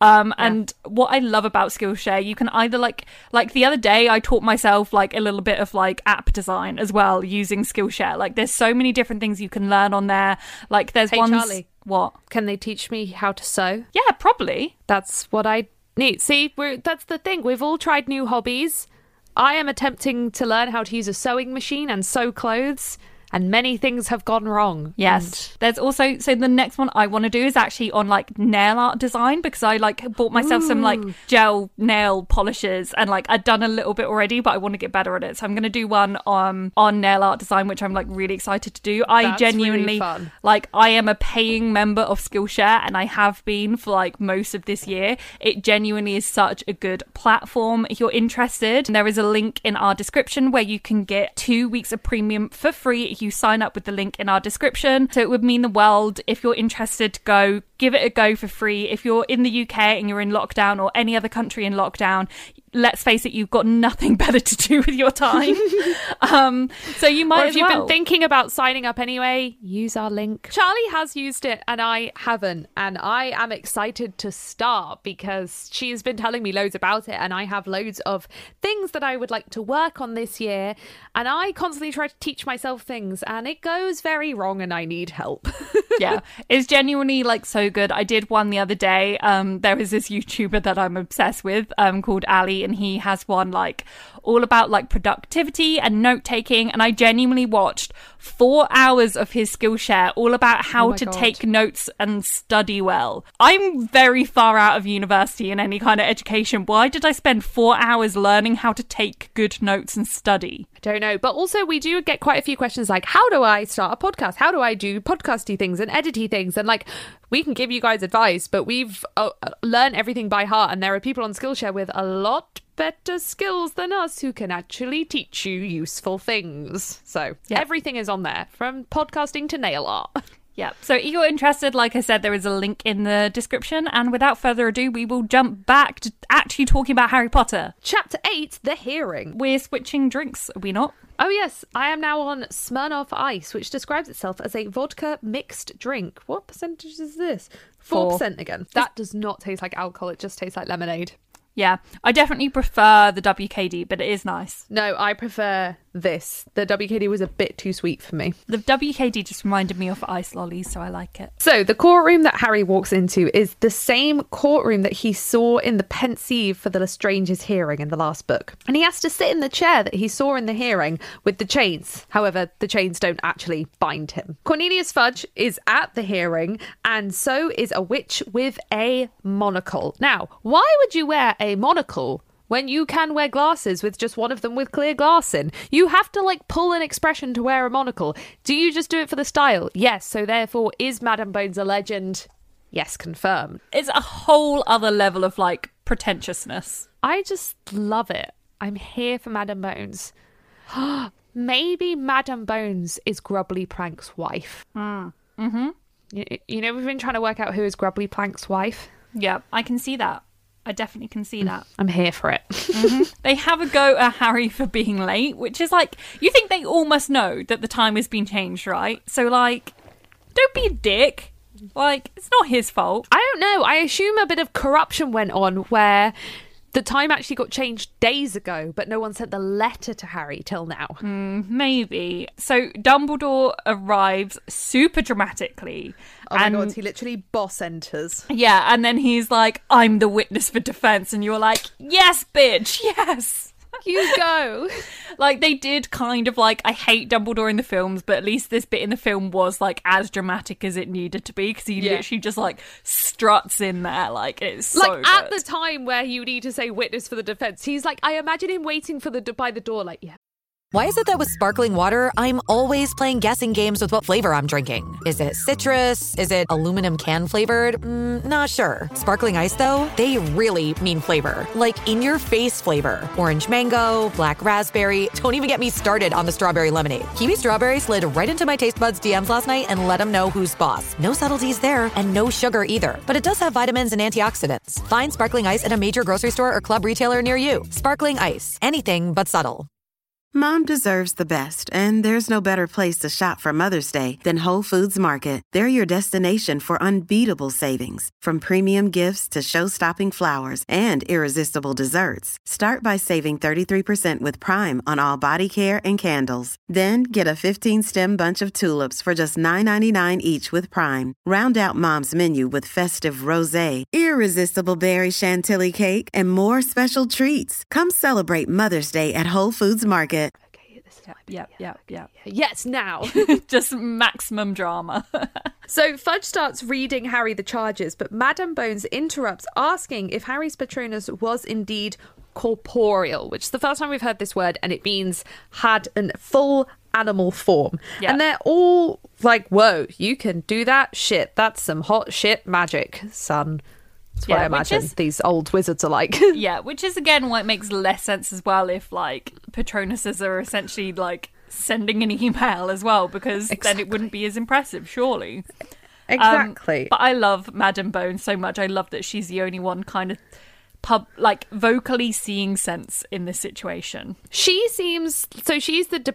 And what I love about Skillshare, you can either like the other day I taught myself like a little bit of like app design as well using Skillshare. Like there's so many different things you can learn on there. Like there's Hey, ones. Charlie, what? Can they teach me how to sew? Yeah, probably. That's what I need. See, that's the thing. We've all tried new hobbies. I am attempting to learn how to use a sewing machine and sew clothes, and many things have gone wrong. Yes. There's also, so the next one I want to do is actually on like nail art design, because I like bought myself some like gel nail polishers, and like I'd done a little bit already, but I want to get better at it. So I'm going to do one on nail art design, which I'm like really excited to do. That's genuinely really fun. Like I am a paying member of Skillshare, and I have been for like most of this year. It genuinely is such a good platform. If you're interested, there is a link in our description where you can get 2 weeks of premium for free if you sign up with the link in our description. So it would mean the world if you're interested to go give it a go for free. If you're in the UK and you're in lockdown, or any other country in lockdown, let's face it, you've got nothing better to do with your time. So you might, or if you've been thinking about signing up anyway, use our link. Charlie has used it and I haven't, and I am excited to start because she's been telling me loads about it, and I have loads of things that I would like to work on this year, and I constantly try to teach myself things and it goes very wrong and I need help. Yeah, it's genuinely like so good. I did one the other day. There is this YouTuber that I'm obsessed with called Ali, and he has one like all about like productivity and note taking, and I genuinely watched 4 hours of his Skillshare all about how to take notes and study well. I'm very far out of university and any kind of education. Why did I spend 4 hours learning how to take good notes and study? I don't know. But also we do get quite a few questions like, how do I start a podcast? How do I do podcasty things and edity things? And like, we can give you guys advice, but we've learned everything by heart, and there are people on Skillshare with a lot better skills than us who can actually teach you useful things. So everything is on there, from podcasting to nail art. Yeah. So if you're interested, like I said, there is a link in the description. And without further ado, we will jump back to actually talking about Harry Potter. Chapter 8, The Hearing. We're switching drinks, are we not? Oh yes, I am now on Smirnoff Ice, which describes itself as a vodka mixed drink. What percentage is this? 4% again. That does not taste like alcohol, it just tastes like lemonade. Yeah, I definitely prefer the WKD, but it is nice. No, I prefer this. The WKD was a bit too sweet for me. The WKD just reminded me of ice lollies, so I like it. So the courtroom that Harry walks into is the same courtroom that he saw in the Pensieve for the Lestrange's hearing in the last book. And he has to sit in the chair that he saw in the hearing with the chains. However, the chains don't actually bind him. Cornelius Fudge is at the hearing, and so is a witch with a monocle. Now, why would you wear a monocle when you can wear glasses with just one of them with clear glass in? You have to like pull an expression to wear a monocle. Do you just do it for the style? Yes. So therefore, is Madame Bones a legend? Yes, confirmed. It's a whole other level of like pretentiousness. I just love it. I'm here for Madame Bones. Maybe Madame Bones is Grubbly Plank's wife. Mm-hmm. You know, we've been trying to work out who is Grubbly Plank's wife. Yeah, I can see that. I definitely can see that. I'm here for it. Mm-hmm. They have a go at Harry for being late, which is like, you think they all must know that the time has been changed, right? So like, don't be a dick. Like, it's not his fault. I don't know. I assume a bit of corruption went on where the time actually got changed days ago, but no one sent the letter to Harry till now. Maybe. So Dumbledore arrives super dramatically. Oh my God, he literally boss enters. Yeah, and then he's like, I'm the witness for defense. And you're like, yes, bitch, yes. You go. Like, they did kind of like, I hate Dumbledore in the films, but at least this bit in the film was like as dramatic as it needed to be, because he literally just like struts in there. Like, it's so like good. At the time where you need to say witness for the defense, he's like, I imagine him waiting for by the door, like, yeah. Why is it that with sparkling water, I'm always playing guessing games with what flavor I'm drinking? Is it citrus? Is it aluminum can flavored? Not sure. Sparkling Ice, though, they really mean flavor. Like in-your-face flavor. Orange mango, black raspberry. Don't even get me started on the strawberry lemonade. Kiwi Strawberry slid right into my taste buds DMs last night and let them know who's boss. No subtleties there, and no sugar either. But it does have vitamins and antioxidants. Find Sparkling Ice at a major grocery store or club retailer near you. Sparkling Ice. Anything but subtle. Mom deserves the best, and there's no better place to shop for Mother's Day than Whole Foods Market. They're your destination for unbeatable savings, from premium gifts to show-stopping flowers and irresistible desserts. Start by saving 33% with Prime on all body care and candles. Then get a 15-stem bunch of tulips for just $9.99 each with Prime. Round out Mom's menu with festive rosé, irresistible berry chantilly cake, and more special treats. Come celebrate Mother's Day at Whole Foods Market. Yep. Yes, now. Just maximum drama. So Fudge starts reading Harry the charges, but Madame Bones interrupts, asking if Harry's Patronus was indeed corporeal, which is the first time we've heard this word, and it means had a full animal form. Yep. And they're all like, whoa, you can do that? Shit, that's some hot shit magic, son. That's what I imagine these old wizards are like. Yeah, which is, again, why it makes less sense as well if, like, Patronuses are essentially, like, sending an email as well, because then it wouldn't be as impressive, surely. Exactly. But I love Madame Bones so much. I love that she's the only one kind of vocally seeing sense in this situation. She seems, so she's the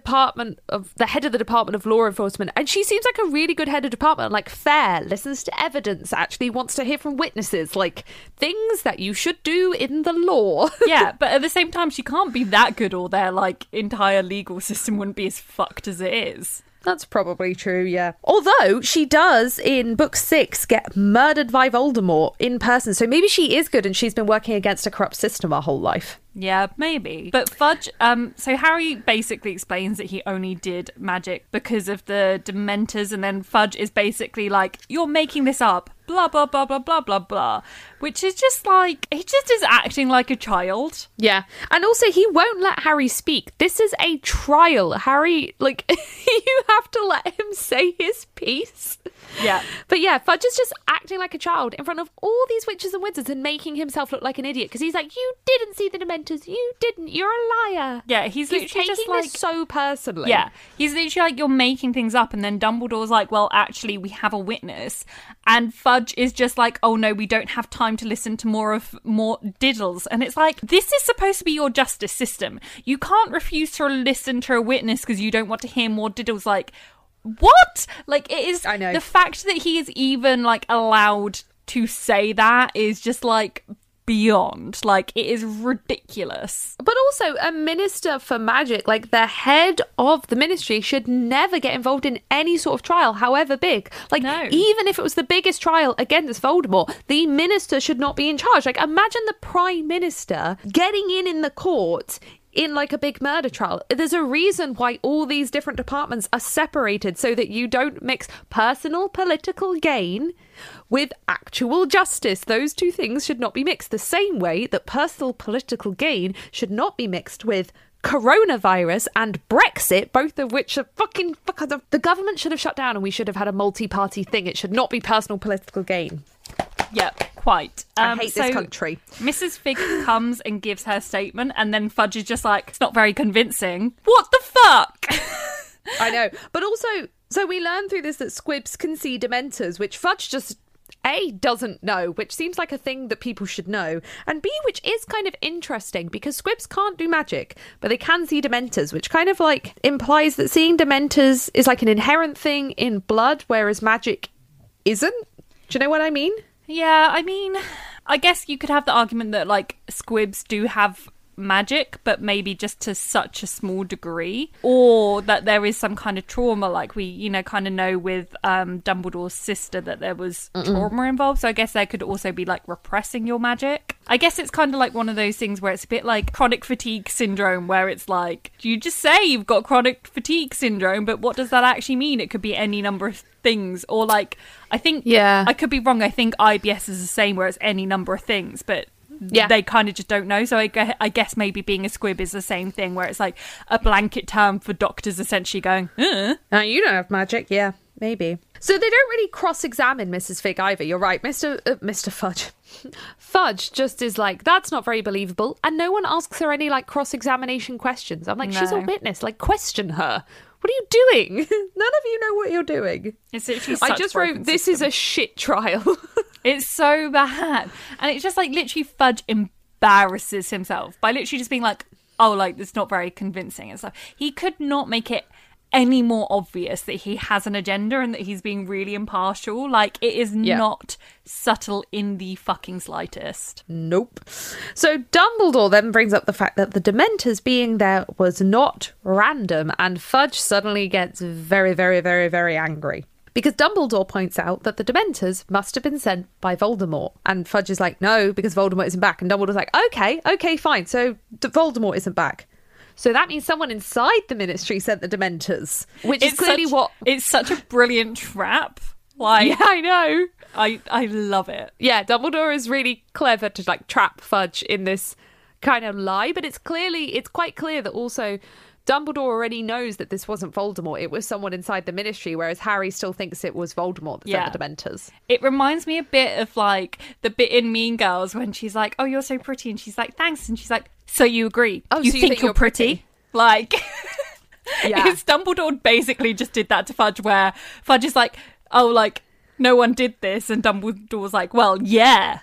head of the Department of Law Enforcement, and she seems like a really good head of department, like fair, listens to evidence, actually wants to hear from witnesses, like things that you should do in the law. Yeah, but at the same time, she can't be that good, or their like entire legal system wouldn't be as fucked as it is. That's probably true, yeah. Although she does, in book 6, get murdered by Voldemort in person. So maybe she is good and she's been working against a corrupt system her whole life. Yeah, maybe. But Fudge, so Harry basically explains that he only did magic because of the Dementors, and then Fudge is basically like, you're making this up, blah, blah, blah, blah, blah, blah, blah. Which is just like, he just is acting like a child. Yeah. And also, he won't let Harry speak. This is a trial. Harry, like, you have to let him say his piece. Yeah. But yeah, Fudge is just acting like a child in front of all these witches and wizards and making himself look like an idiot, because he's like, you didn't see the Dementors, you didn't, you're a liar. Yeah, he's literally taking just like, this so personally. Yeah, he's literally like, you're making things up, and then Dumbledore's like, well, actually, we have a witness, and Fudge is just like, oh no, we don't have time to listen to more diddles, and it's like, this is supposed to be your justice system. You can't refuse to listen to a witness because you don't want to hear more diddles. Like, what? Like, it is, I know. The fact that he is even like allowed to say that is just like beyond. Like, it is ridiculous. But also, a minister for magic, like the head of the ministry, should never get involved in any sort of trial, however big. Like, no. Even if it was the biggest trial against Voldemort, the minister should not be in charge. Like, imagine the prime minister getting in the court in like a big murder trial. There's a reason why all these different departments are separated, so that you don't mix personal political gain with actual justice. Those two things should not be mixed, the same way that personal political gain should not be mixed with coronavirus and Brexit, both of which are fucking the government should have shut down, and we should have had a multi-party thing. It should not be personal political gain. Yep, quite. I hate this country. Mrs. Fig comes and gives her statement, and then Fudge is just like, it's not very convincing. What the fuck? I know. But also, so we learn through this that Squibs can see Dementors, which Fudge just, A, doesn't know, which seems like a thing that people should know, and B, which is kind of interesting, because Squibs can't do magic, but they can see Dementors, which kind of like implies that seeing Dementors is like an inherent thing in blood, whereas magic isn't. Do you know what I mean? Yeah, I mean, I guess you could have the argument that, like, Squibs do have magic, but maybe just to such a small degree, or that there is some kind of trauma, like we, you know, kind of know with Dumbledore's sister that there was trauma involved. So I guess there could also be like repressing your magic. I guess it's kind of like one of those things where it's a bit like chronic fatigue syndrome, where it's like, you just say you've got chronic fatigue syndrome, but what does that actually mean? It could be any number of things, or like, I think, yeah, I could be wrong, I think IBS is the same, where it's any number of things, but yeah, they kind of just don't know. So I guess maybe being a squib is the same thing, where it's like a blanket term for doctors essentially going, you don't have magic. Yeah, maybe. So they don't really cross-examine Mrs. Fig either. You're right, Mr. Fudge. Fudge just is like, that's not very believable, and no one asks her any like cross-examination questions. I'm like, she's a witness, like, question her. What are you doing? None of you know what you're doing. It's literally such I just wrote, this is a shit trial. It's so bad. And it's just like literally Fudge embarrasses himself by literally just being like, oh, like, it's not very convincing and stuff. He could not make it any more obvious that he has an agenda and that he's being really impartial. Like, it is not subtle in the fucking slightest. Nope. So Dumbledore then brings up the fact that the Dementors being there was not random, and Fudge suddenly gets very, very, very, very angry. Because Dumbledore points out that the Dementors must have been sent by Voldemort. And Fudge is like, no, because Voldemort isn't back. And Dumbledore's like, okay, fine. So Voldemort isn't back. So that means someone inside the Ministry sent the Dementors, which is clearly what... It's such a brilliant trap. Like, yeah, I know. I love it. Yeah, Dumbledore is really clever to, like, trap Fudge in this kind of lie. But it's quite clear that also Dumbledore already knows that this wasn't Voldemort. It was someone inside the Ministry, whereas Harry still thinks it was Voldemort that sent the Dementors. It reminds me a bit of, like, the bit in Mean Girls when she's like, oh, you're so pretty. And she's like, thanks. And she's like, so you agree? Oh, you so think you're pretty? Like, yeah. Dumbledore basically just did that to Fudge, where Fudge is like, oh, like, no one did this. And Dumbledore's like, well, yeah.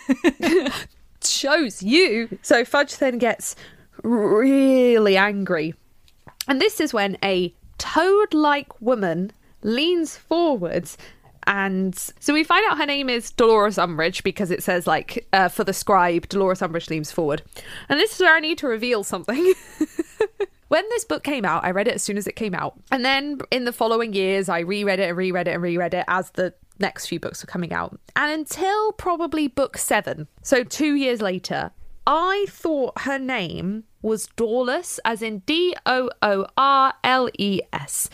Shows you. So Fudge then gets really angry. And this is when a toad-like woman leans forwards. And so we find out her name is Dolores Umbridge, because it says, like, for the scribe, Dolores Umbridge leans forward. And this is where I need to reveal something. When this book came out, I read it as soon as it came out. And then in the following years, I reread it as the next few books were coming out. And until probably book 7, so 2 years later, I thought her name was Dorlus, as in Doorles.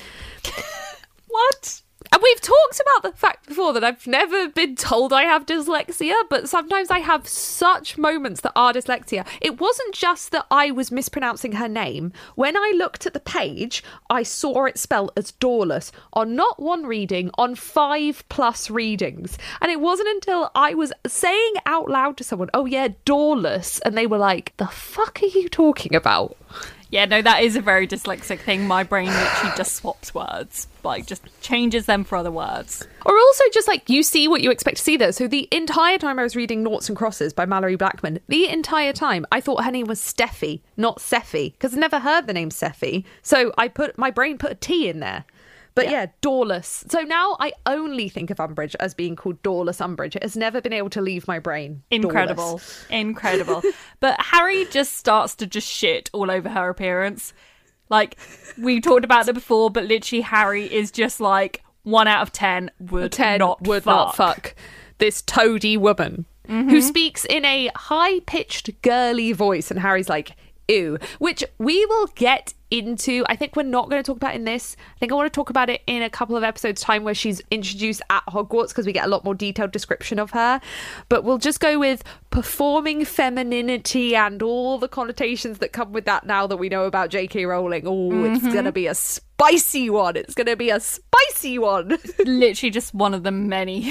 What? And we've talked about the fact before that I've never been told I have dyslexia, but sometimes I have such moments that are dyslexia. It wasn't just that I was mispronouncing her name. When I looked at the page, I saw it spelled as Dorlus on not one reading, on 5+ readings. And it wasn't until I was saying out loud to someone, oh yeah, Dorlus, and they were like, the fuck are you talking about? Yeah, no, that is a very dyslexic thing. My brain literally just swaps words, like, just changes them for other words. Or also just, like, you see what you expect to see there. So the entire time I was reading Noughts and Crosses by Mallory Blackman, the entire time I thought her name was Steffi, not Seffi, because I never heard the name Seffi. So my brain put a T in there. But yeah, Dorlus. So now I only think of Umbridge as being called Dorlus Umbridge. It has never been able to leave my brain. Incredible. Dorlus. Incredible. But Harry just starts to just shit all over her appearance. Like, we talked about it before, but literally Harry is just like 1 out of 10 would not fuck this toady woman who speaks in a high-pitched girly voice. And Harry's like, ew, which we will get into. I think we're not going to talk about in this. I think I want to talk about it in a couple of episodes time where she's introduced at Hogwarts, because we get a lot more detailed description of her. But we'll just go with performing femininity and all the connotations that come with that now that we know about J.K. Rowling. Oh, it's going to be a spicy one. It's going to be a spicy one. Literally just one of the many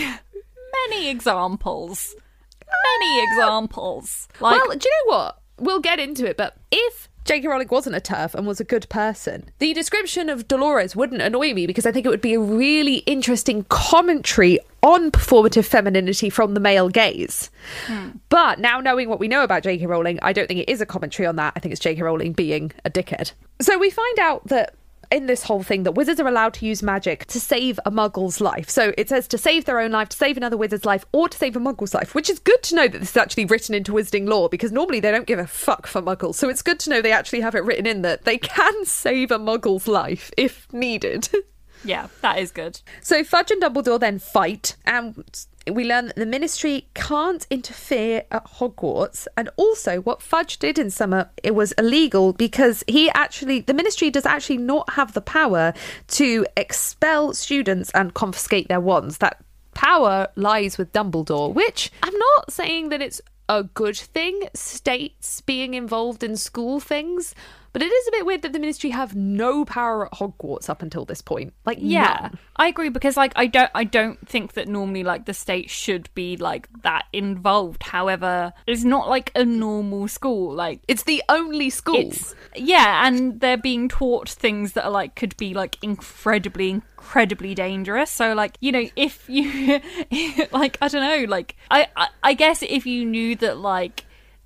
examples. Many examples. Like, well, do you know what? We'll get into it, but if J.K. Rowling wasn't a TERF and was a good person, the description of Dolores wouldn't annoy me, because I think it would be a really interesting commentary on performative femininity from the male gaze. But now, knowing what we know about J.K. Rowling, I don't think it is a commentary on that. I think it's J.K. Rowling being a dickhead. So we find out that in this whole thing that wizards are allowed to use magic to save a muggle's life. So it says to save their own life, to save another wizard's life, or to save a muggle's life, which is good to know that this is actually written into wizarding law, because normally they don't give a fuck for muggles. So it's good to know they actually have it written in that they can save a muggle's life if needed. Yeah, that is good. So Fudge and Dumbledore then fight, and we learn that the Ministry can't interfere at Hogwarts. And also what Fudge did in summer, it was illegal, because the Ministry does actually not have the power to expel students and confiscate their wands. That power lies with Dumbledore, which I'm not saying that it's a good thing, states being involved in school things, but it is a bit weird that the Ministry have no power at Hogwarts up until this point. Like, yeah, none. I agree, because like I don't think that normally like the state should be like that involved. However, it's not like a normal school. Like, it's the only school. And they're being taught things that are like could be like incredibly dangerous. So like, you know, if you like, I don't know, like I guess if you knew that like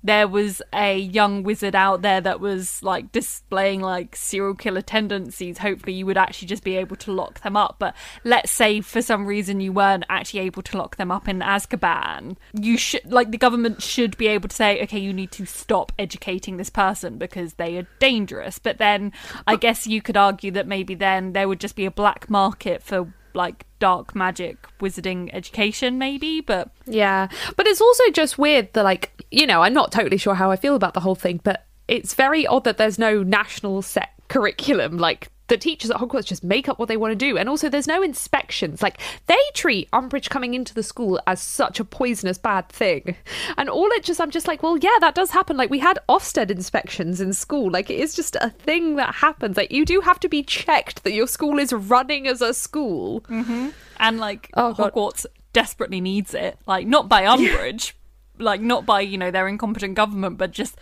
there was a young wizard out there that was like displaying like serial killer tendencies, hopefully you would actually just be able to lock them up. But let's say for some reason you weren't actually able to lock them up in Azkaban, you should, like, the government should be able to say, okay, you need to stop educating this person because they are dangerous. But then I guess you could argue that maybe then there would just be a black market for like dark magic wizarding education, maybe. But yeah, but it's also just weird that, like, you know, I'm not totally sure how I feel about the whole thing, but it's very odd that there's no national set curriculum. Like, the teachers at Hogwarts just make up what they want to do. And also there's no inspections. Like, they treat Umbridge coming into the school as such a poisonous bad thing. And I'm just like, well, yeah, that does happen. Like, we had Ofsted inspections in school. Like, it is just a thing that happens. Like, you do have to be checked that your school is running as a school. Mm-hmm. And like, Hogwarts desperately needs it. Like, not by Umbridge, like, not by, you know, their incompetent government, but just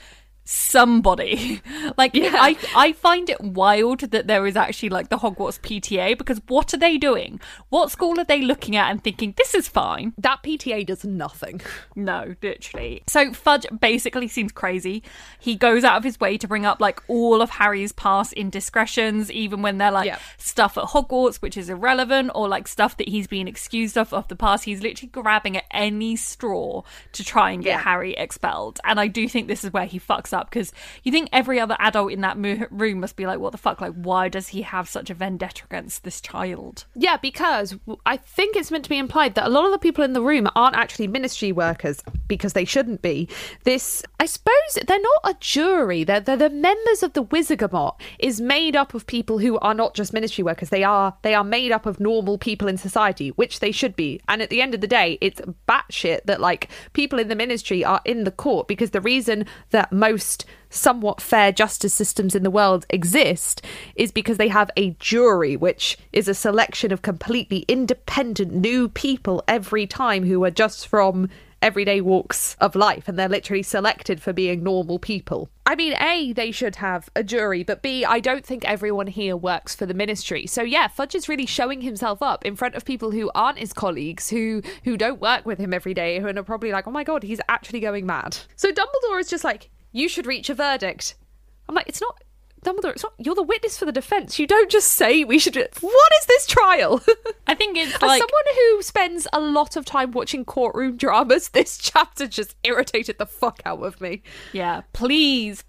somebody. Like, yeah. I find it wild that there is actually like the Hogwarts PTA, because what are they doing? What school are they looking at and thinking, this is fine? That PTA does nothing. No, literally. So Fudge basically seems crazy. He goes out of his way to bring up like all of Harry's past indiscretions, even when they're like stuff at Hogwarts which is irrelevant, or like stuff that he's been excused of the past. He's literally grabbing at any straw to try and get Harry expelled. And I do think this is where he fucks up, because you think every other adult in that room must be like, what the fuck, like, why does he have such a vendetta against this child? Yeah, because I think it's meant to be implied that a lot of the people in the room aren't actually ministry workers, because they shouldn't be. This, I suppose, they're not a jury, they're the members of the Wizargamot is made up of people who are not just ministry workers. They are made up of normal people in society, which they should be. And at the end of the day, it's batshit that like people in the ministry are in the court, because the reason that most somewhat fair justice systems in the world exist is because they have a jury, which is a selection of completely independent new people every time who are just from everyday walks of life, and they're literally selected for being normal people. I mean, A, they should have a jury, but B, I don't think everyone here works for the ministry. So yeah, Fudge is really showing himself up in front of people who aren't his colleagues, who don't work with him every day, and are probably like, oh my god, he's actually going mad. So Dumbledore is just like, you should reach a verdict. I'm like, it's not, Dumbledore, it's not, you're the witness for the defence. You don't just say we should. What is this trial? I think it's as like, someone who spends a lot of time watching courtroom dramas, this chapter just irritated the fuck out of me. Yeah, please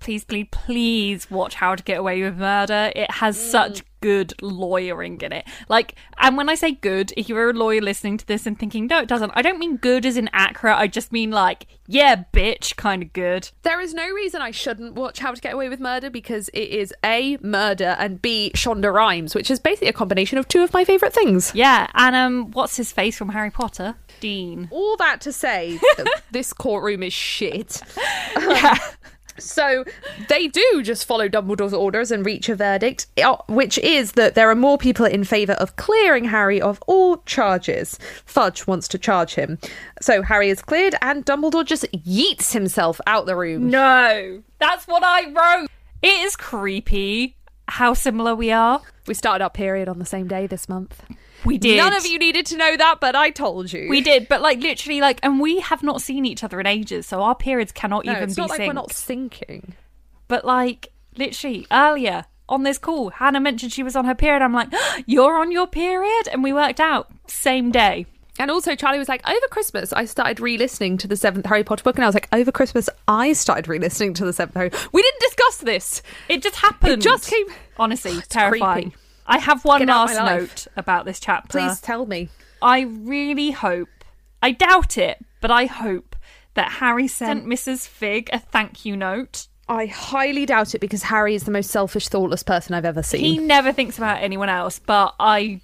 watch How to Get Away with Murder. It has such good lawyering in it. Like, and when I say good, if you're a lawyer listening to this and thinking, no, it doesn't, I don't mean good as in accurate. I just mean like, yeah, bitch, kind of good. There is no reason I shouldn't watch How to Get Away with Murder, because it is A, murder, and B, Shonda Rhimes, which is basically a combination of two of my favourite things. Yeah, and what's his face from Harry Potter? Dean. All that to say that this courtroom is shit. Yeah. So they do just follow Dumbledore's orders and reach a verdict, which is that there are more people in favour of clearing Harry of all charges. Fudge wants to charge him. So Harry is cleared and Dumbledore just yeets himself out the room. No, that's what I wrote. It is creepy how similar we are. We started our period on the same day this month. We did. None of you needed to know that, but I told you. We did, but like literally, like, and we have not seen each other in ages, so our periods cannot even be synced. It's not like we're not syncing. But like, literally, earlier on this call, Hannah mentioned she was on her period. I'm like, oh, you're on your period? And we worked out same day. And also Charlie was like, over Christmas, I started re-listening to the 7th Harry Potter book. And I was like, over Christmas, I started re-listening to the 7th Harry. We didn't discuss this. It just happened. It just came. Honestly, terrifying. Creepy. I have one last note about this chapter. Please tell me. I really hope, I doubt it, but I hope that Harry sent Mrs. Fig a thank you note. I highly doubt it, because Harry is the most selfish, thoughtless person I've ever seen. He never thinks about anyone else, but I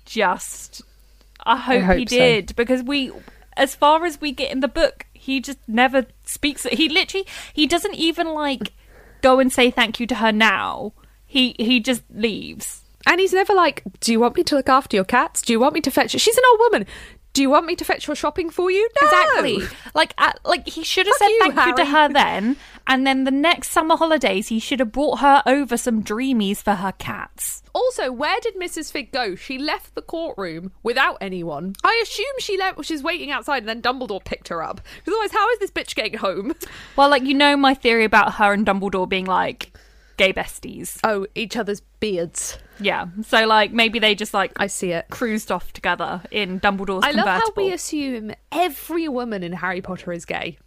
hope he did, because as far as we get in the book, he just never speaks. He doesn't even like go and say thank you to her now. He just leaves. And he's never like, do you want me to look after your cats? Do you want me to fetch it? She's an old woman. Do you want me to fetch your shopping for you? No. Exactly. Like he should have said thank you to her then, and then the next summer holidays he should have brought her over some dreamies for her cats. Also, where did Mrs. Fig go? She left the courtroom without anyone. I assume she's waiting outside and then Dumbledore picked her up. Because otherwise, how is this bitch getting home? Well, like, you know my theory about her and Dumbledore being, like, gay besties. Oh, each other's beards. Yeah. So, like, maybe they just, like... I see it. Cruised off together in Dumbledore's convertible. I love how we assume every woman in Harry Potter is gay.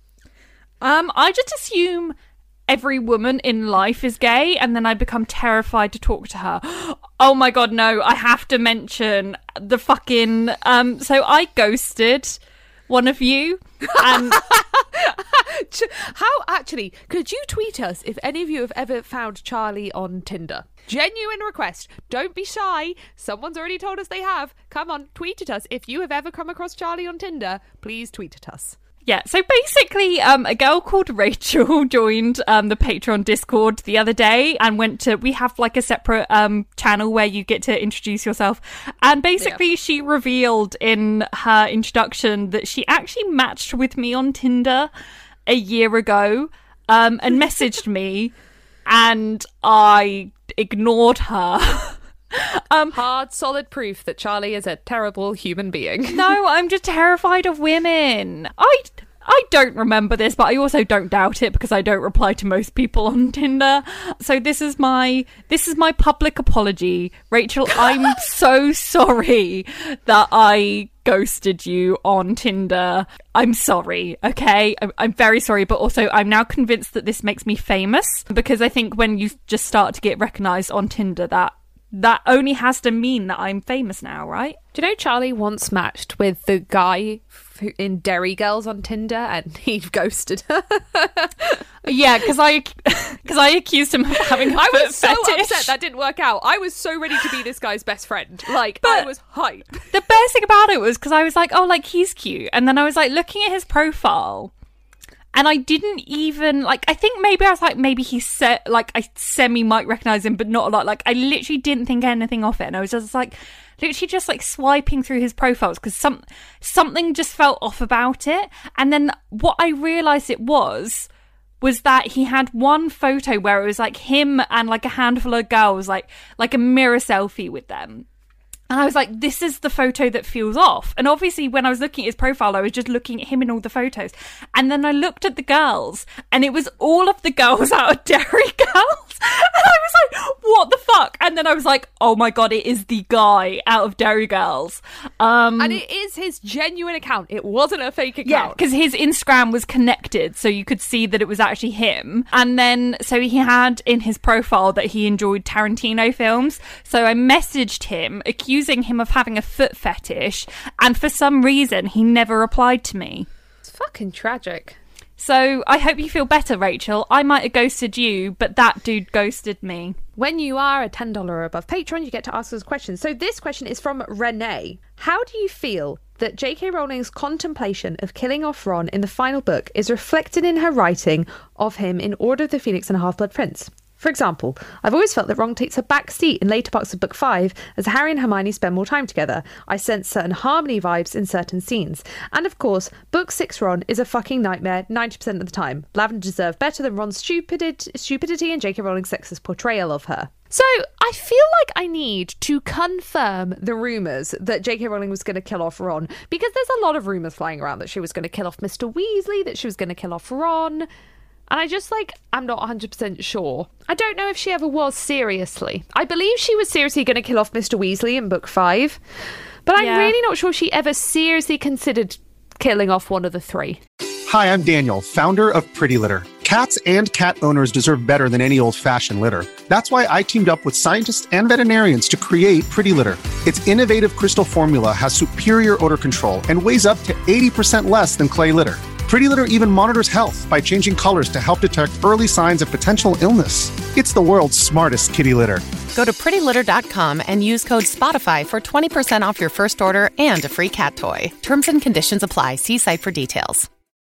I just assume... every woman in life is gay, and then I become terrified to talk to her. Oh my god, no, I have to mention the fucking... so I ghosted one of you, and... How, actually, could you tweet us if any of you have ever found Charlie on Tinder? Genuine request. Don't be shy. Someone's already told us they have. Come on, tweet at us. If you have ever come across Charlie on Tinder, please tweet at us. Yeah, so basically, a girl called Rachel joined the Patreon Discord the other day and we have like a separate channel where you get to introduce yourself. And basically she revealed in her introduction that she actually matched with me on Tinder a year ago and messaged me, and I ignored her. Hard, solid proof that Charlie is a terrible human being. No, I'm just terrified of women. I don't remember this, but I also don't doubt it because I don't reply to most people on Tinder. So this is my public apology. Rachel, I'm so sorry that I ghosted you on Tinder. I'm sorry, okay? I'm very sorry, but also I'm now convinced that this makes me famous, because I think when you just start to get recognised on Tinder, that only has to mean that I'm famous now, right? Do you know Charlie once matched with the guy in Derry Girls on Tinder and he ghosted her? Yeah, because I accused him of having a foot I was so fetish. upset that didn't work out. I was so ready to be this guy's best friend. Like, I was hype. The best thing about it was because I was like, oh, like, he's cute. And then I was like looking at his profile, and I didn't even, like, I think maybe I was like, maybe he said, like, I semi might recognise him, but not a lot. Like, I literally didn't think anything of it. And I was just like, literally just like swiping through his profiles because something just felt off about it. And then what I realised it was that he had one photo where it was like him and like a handful of girls, like a mirror selfie with them. And I was like, this is the photo that feels off. And obviously, when I was looking at his profile, I was just looking at him in all the photos. And then I looked at the girls, and it was all of the girls out of Derry Girls. And I was like, what the fuck? And then I was like, oh my god, it is the guy out of Derry Girls. And it is his genuine account. It wasn't a fake account. Yeah, because his Instagram was connected, so you could see that it was actually him. And then, so he had in his profile that he enjoyed Tarantino films. So I messaged him, accusing him of having a foot fetish, and for some reason he never replied to me. It's fucking tragic. So I hope you feel better, Rachel. I might have ghosted you, but that dude ghosted me. When you are a $10 or above patron, you get to ask us questions. So this question is from Renee. How do you feel that J.K. Rowling's contemplation of killing off Ron in the final book is reflected in her writing of him in Order of the Phoenix and Half-Blood Prince? For example, I've always felt that Ron takes a back seat in later parts of Book 5 as Harry and Hermione spend more time together. I sense certain harmony vibes in certain scenes. And of course, Book 6 Ron is a fucking nightmare 90% of the time. Lavender deserved better than Ron's stupidity and J.K. Rowling's sexist portrayal of her. So I feel like I need to confirm the rumours that J.K. Rowling was going to kill off Ron, because there's a lot of rumours flying around that she was going to kill off Mr. Weasley, that she was going to kill off Ron. And I just, I'm not 100% sure. I don't know if she ever was seriously. I believe she was seriously going to kill off Mr. Weasley in Book 5. But I'm really not sure she ever seriously considered killing off one of the three. Hi, I'm Daniel, founder of Pretty Litter. Cats and cat owners deserve better than any old-fashioned litter. That's why I teamed up with scientists and veterinarians to create Pretty Litter. Its innovative crystal formula has superior odor control and weighs up to 80% less than clay litter. Pretty Litter even monitors health by changing colors to help detect early signs of potential illness. It's the world's smartest kitty litter. Go to prettylitter.com and use code SPOTIFY for 20% off your first order and a free cat toy. Terms and conditions apply. See site for details.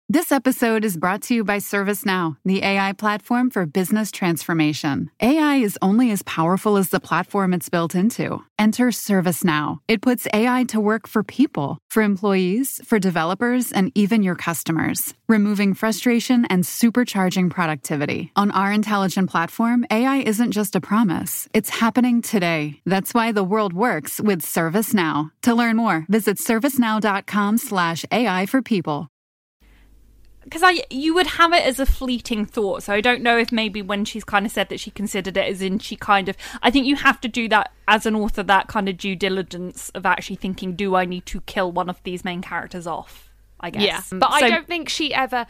This episode is brought to you by ServiceNow, the AI platform for business transformation. AI is only as powerful as the platform it's built into. Enter ServiceNow. It puts AI to work for people, for employees, for developers, and even your customers, removing frustration and supercharging productivity. On our intelligent platform, AI isn't just a promise. It's happening today. That's why the world works with ServiceNow. To learn more, visit servicenow.com/AI for people. Because you would have it as a fleeting thought, so I don't know if maybe when she's kind of said that she considered it as in she kind of... I think you have to do that as an author, that kind of due diligence of actually thinking, do I need to kill one of these main characters off, I guess. Yeah, but I don't think she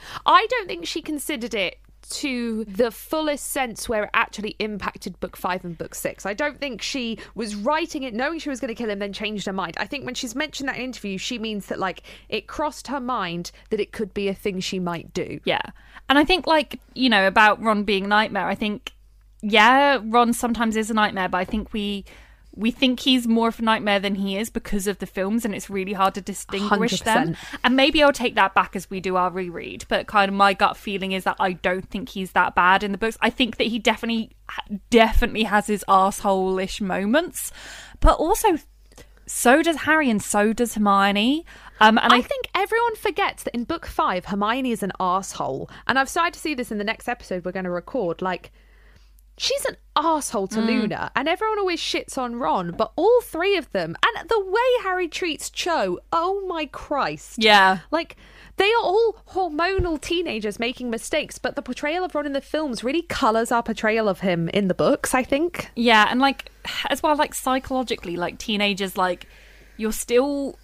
considered it to the fullest sense where it actually impacted book 5 and book 6. I don't think she was writing it knowing she was going to kill him, then changed her mind. I think when she's mentioned that in interview, she means that, like, it crossed her mind that it could be a thing she might do. Yeah. And I think, like, you know, about Ron being a nightmare, I think, yeah, Ron sometimes is a nightmare, but I think we think he's more of a nightmare than he is because of the films, and it's really hard to distinguish 100%. them. And maybe I'll take that back as we do our reread, but kind of my gut feeling is that I don't think he's that bad in the books. I think that he definitely has his arsehole-ish moments, but also so does Harry and so does Hermione. And I think everyone forgets that in book 5, Hermione is an arsehole. And I've started to see this in the next episode we're going to record, like... She's an arsehole to Luna, and everyone always shits on Ron, but all three of them, and the way Harry treats Cho, oh my Christ. Yeah. Like, they are all hormonal teenagers making mistakes, but the portrayal of Ron in the films really colours our portrayal of him in the books, I think. Yeah, and, like, as well, like, psychologically, like, teenagers, like, you're still...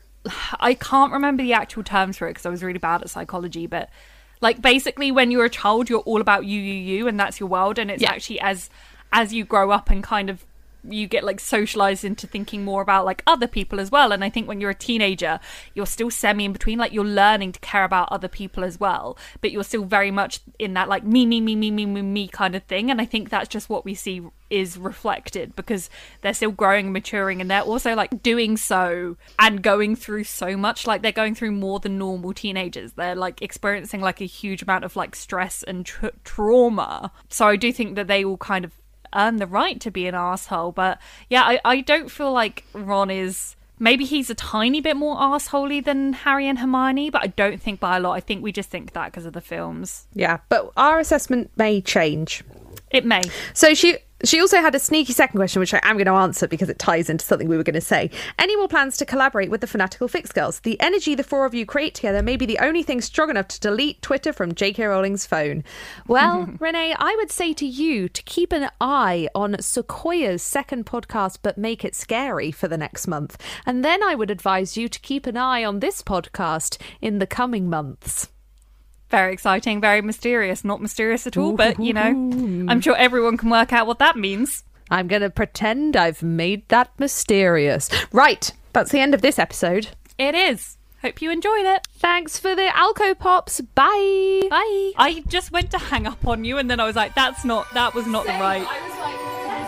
I can't remember the actual terms for it because I was really bad at psychology, but... Like, basically, when you're a child, you're all about you, and that's your world. And it's actually as you grow up and kind of you get, like, socialized into thinking more about, like, other people as well. And I think when you're a teenager, you're still semi in between. Like, you're learning to care about other people as well. But you're still very much in that, like, me kind of thing. And I think that's just what we see is reflected because they're still growing and maturing, and they're also, like, doing so and going through so much. Like, they're going through more than normal teenagers. They're, like, experiencing, like, a huge amount of, like, stress and trauma. So I do think that they all kind of earn the right to be an arsehole. But yeah, I don't feel like Ron is... Maybe he's a tiny bit more arseholey than Harry and Hermione, but I don't think by a lot. I think we just think that because of the films. Yeah, but our assessment may change. It may. So she also had a sneaky second question, which I am going to answer because it ties into something we were going to say. Any more plans to collaborate with the Fanatical Fix Girls? The energy the four of you create together may be the only thing strong enough to delete Twitter from J.K. Rowling's phone. Well, Renee, I would say to you to keep an eye on Sequoia's second podcast, But Make It Scary, for the next month. And then I would advise you to keep an eye on this podcast in the coming months. Very exciting, very mysterious. Not mysterious at all, but, you know, I'm sure everyone can work out what that means. I'm going to pretend I've made that mysterious. Right, that's the end of this episode. It is. Hope you enjoyed it. Thanks for the Alco Pops. Bye. Bye. I just went to hang up on you, and then I was like, that was not the right... I was like...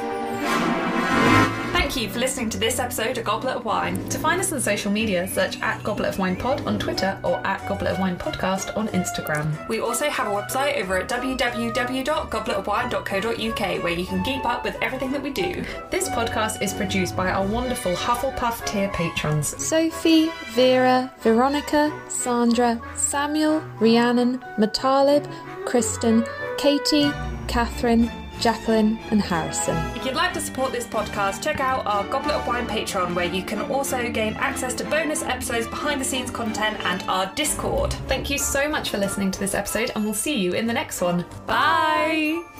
Thank you for listening to this episode of Goblet of Wine. To find us on social media, search @Goblet of Wine Pod on Twitter or @Goblet of Wine Podcast on Instagram. We also have a website over at www.gobletofwine.co.uk where you can keep up with everything that we do. This podcast is produced by our wonderful Hufflepuff tier patrons: Sophie, Vera, Veronica, Sandra, Samuel, Rhiannon, Matalib, Kristen, Katie, Catherine, Jacqueline and Harrison. If you'd like to support this podcast, check out our Goblet of Wine Patreon, where you can also gain access to bonus episodes, behind the scenes content and our Discord. Thank you so much for listening to this episode, and we'll see you in the next one. Bye!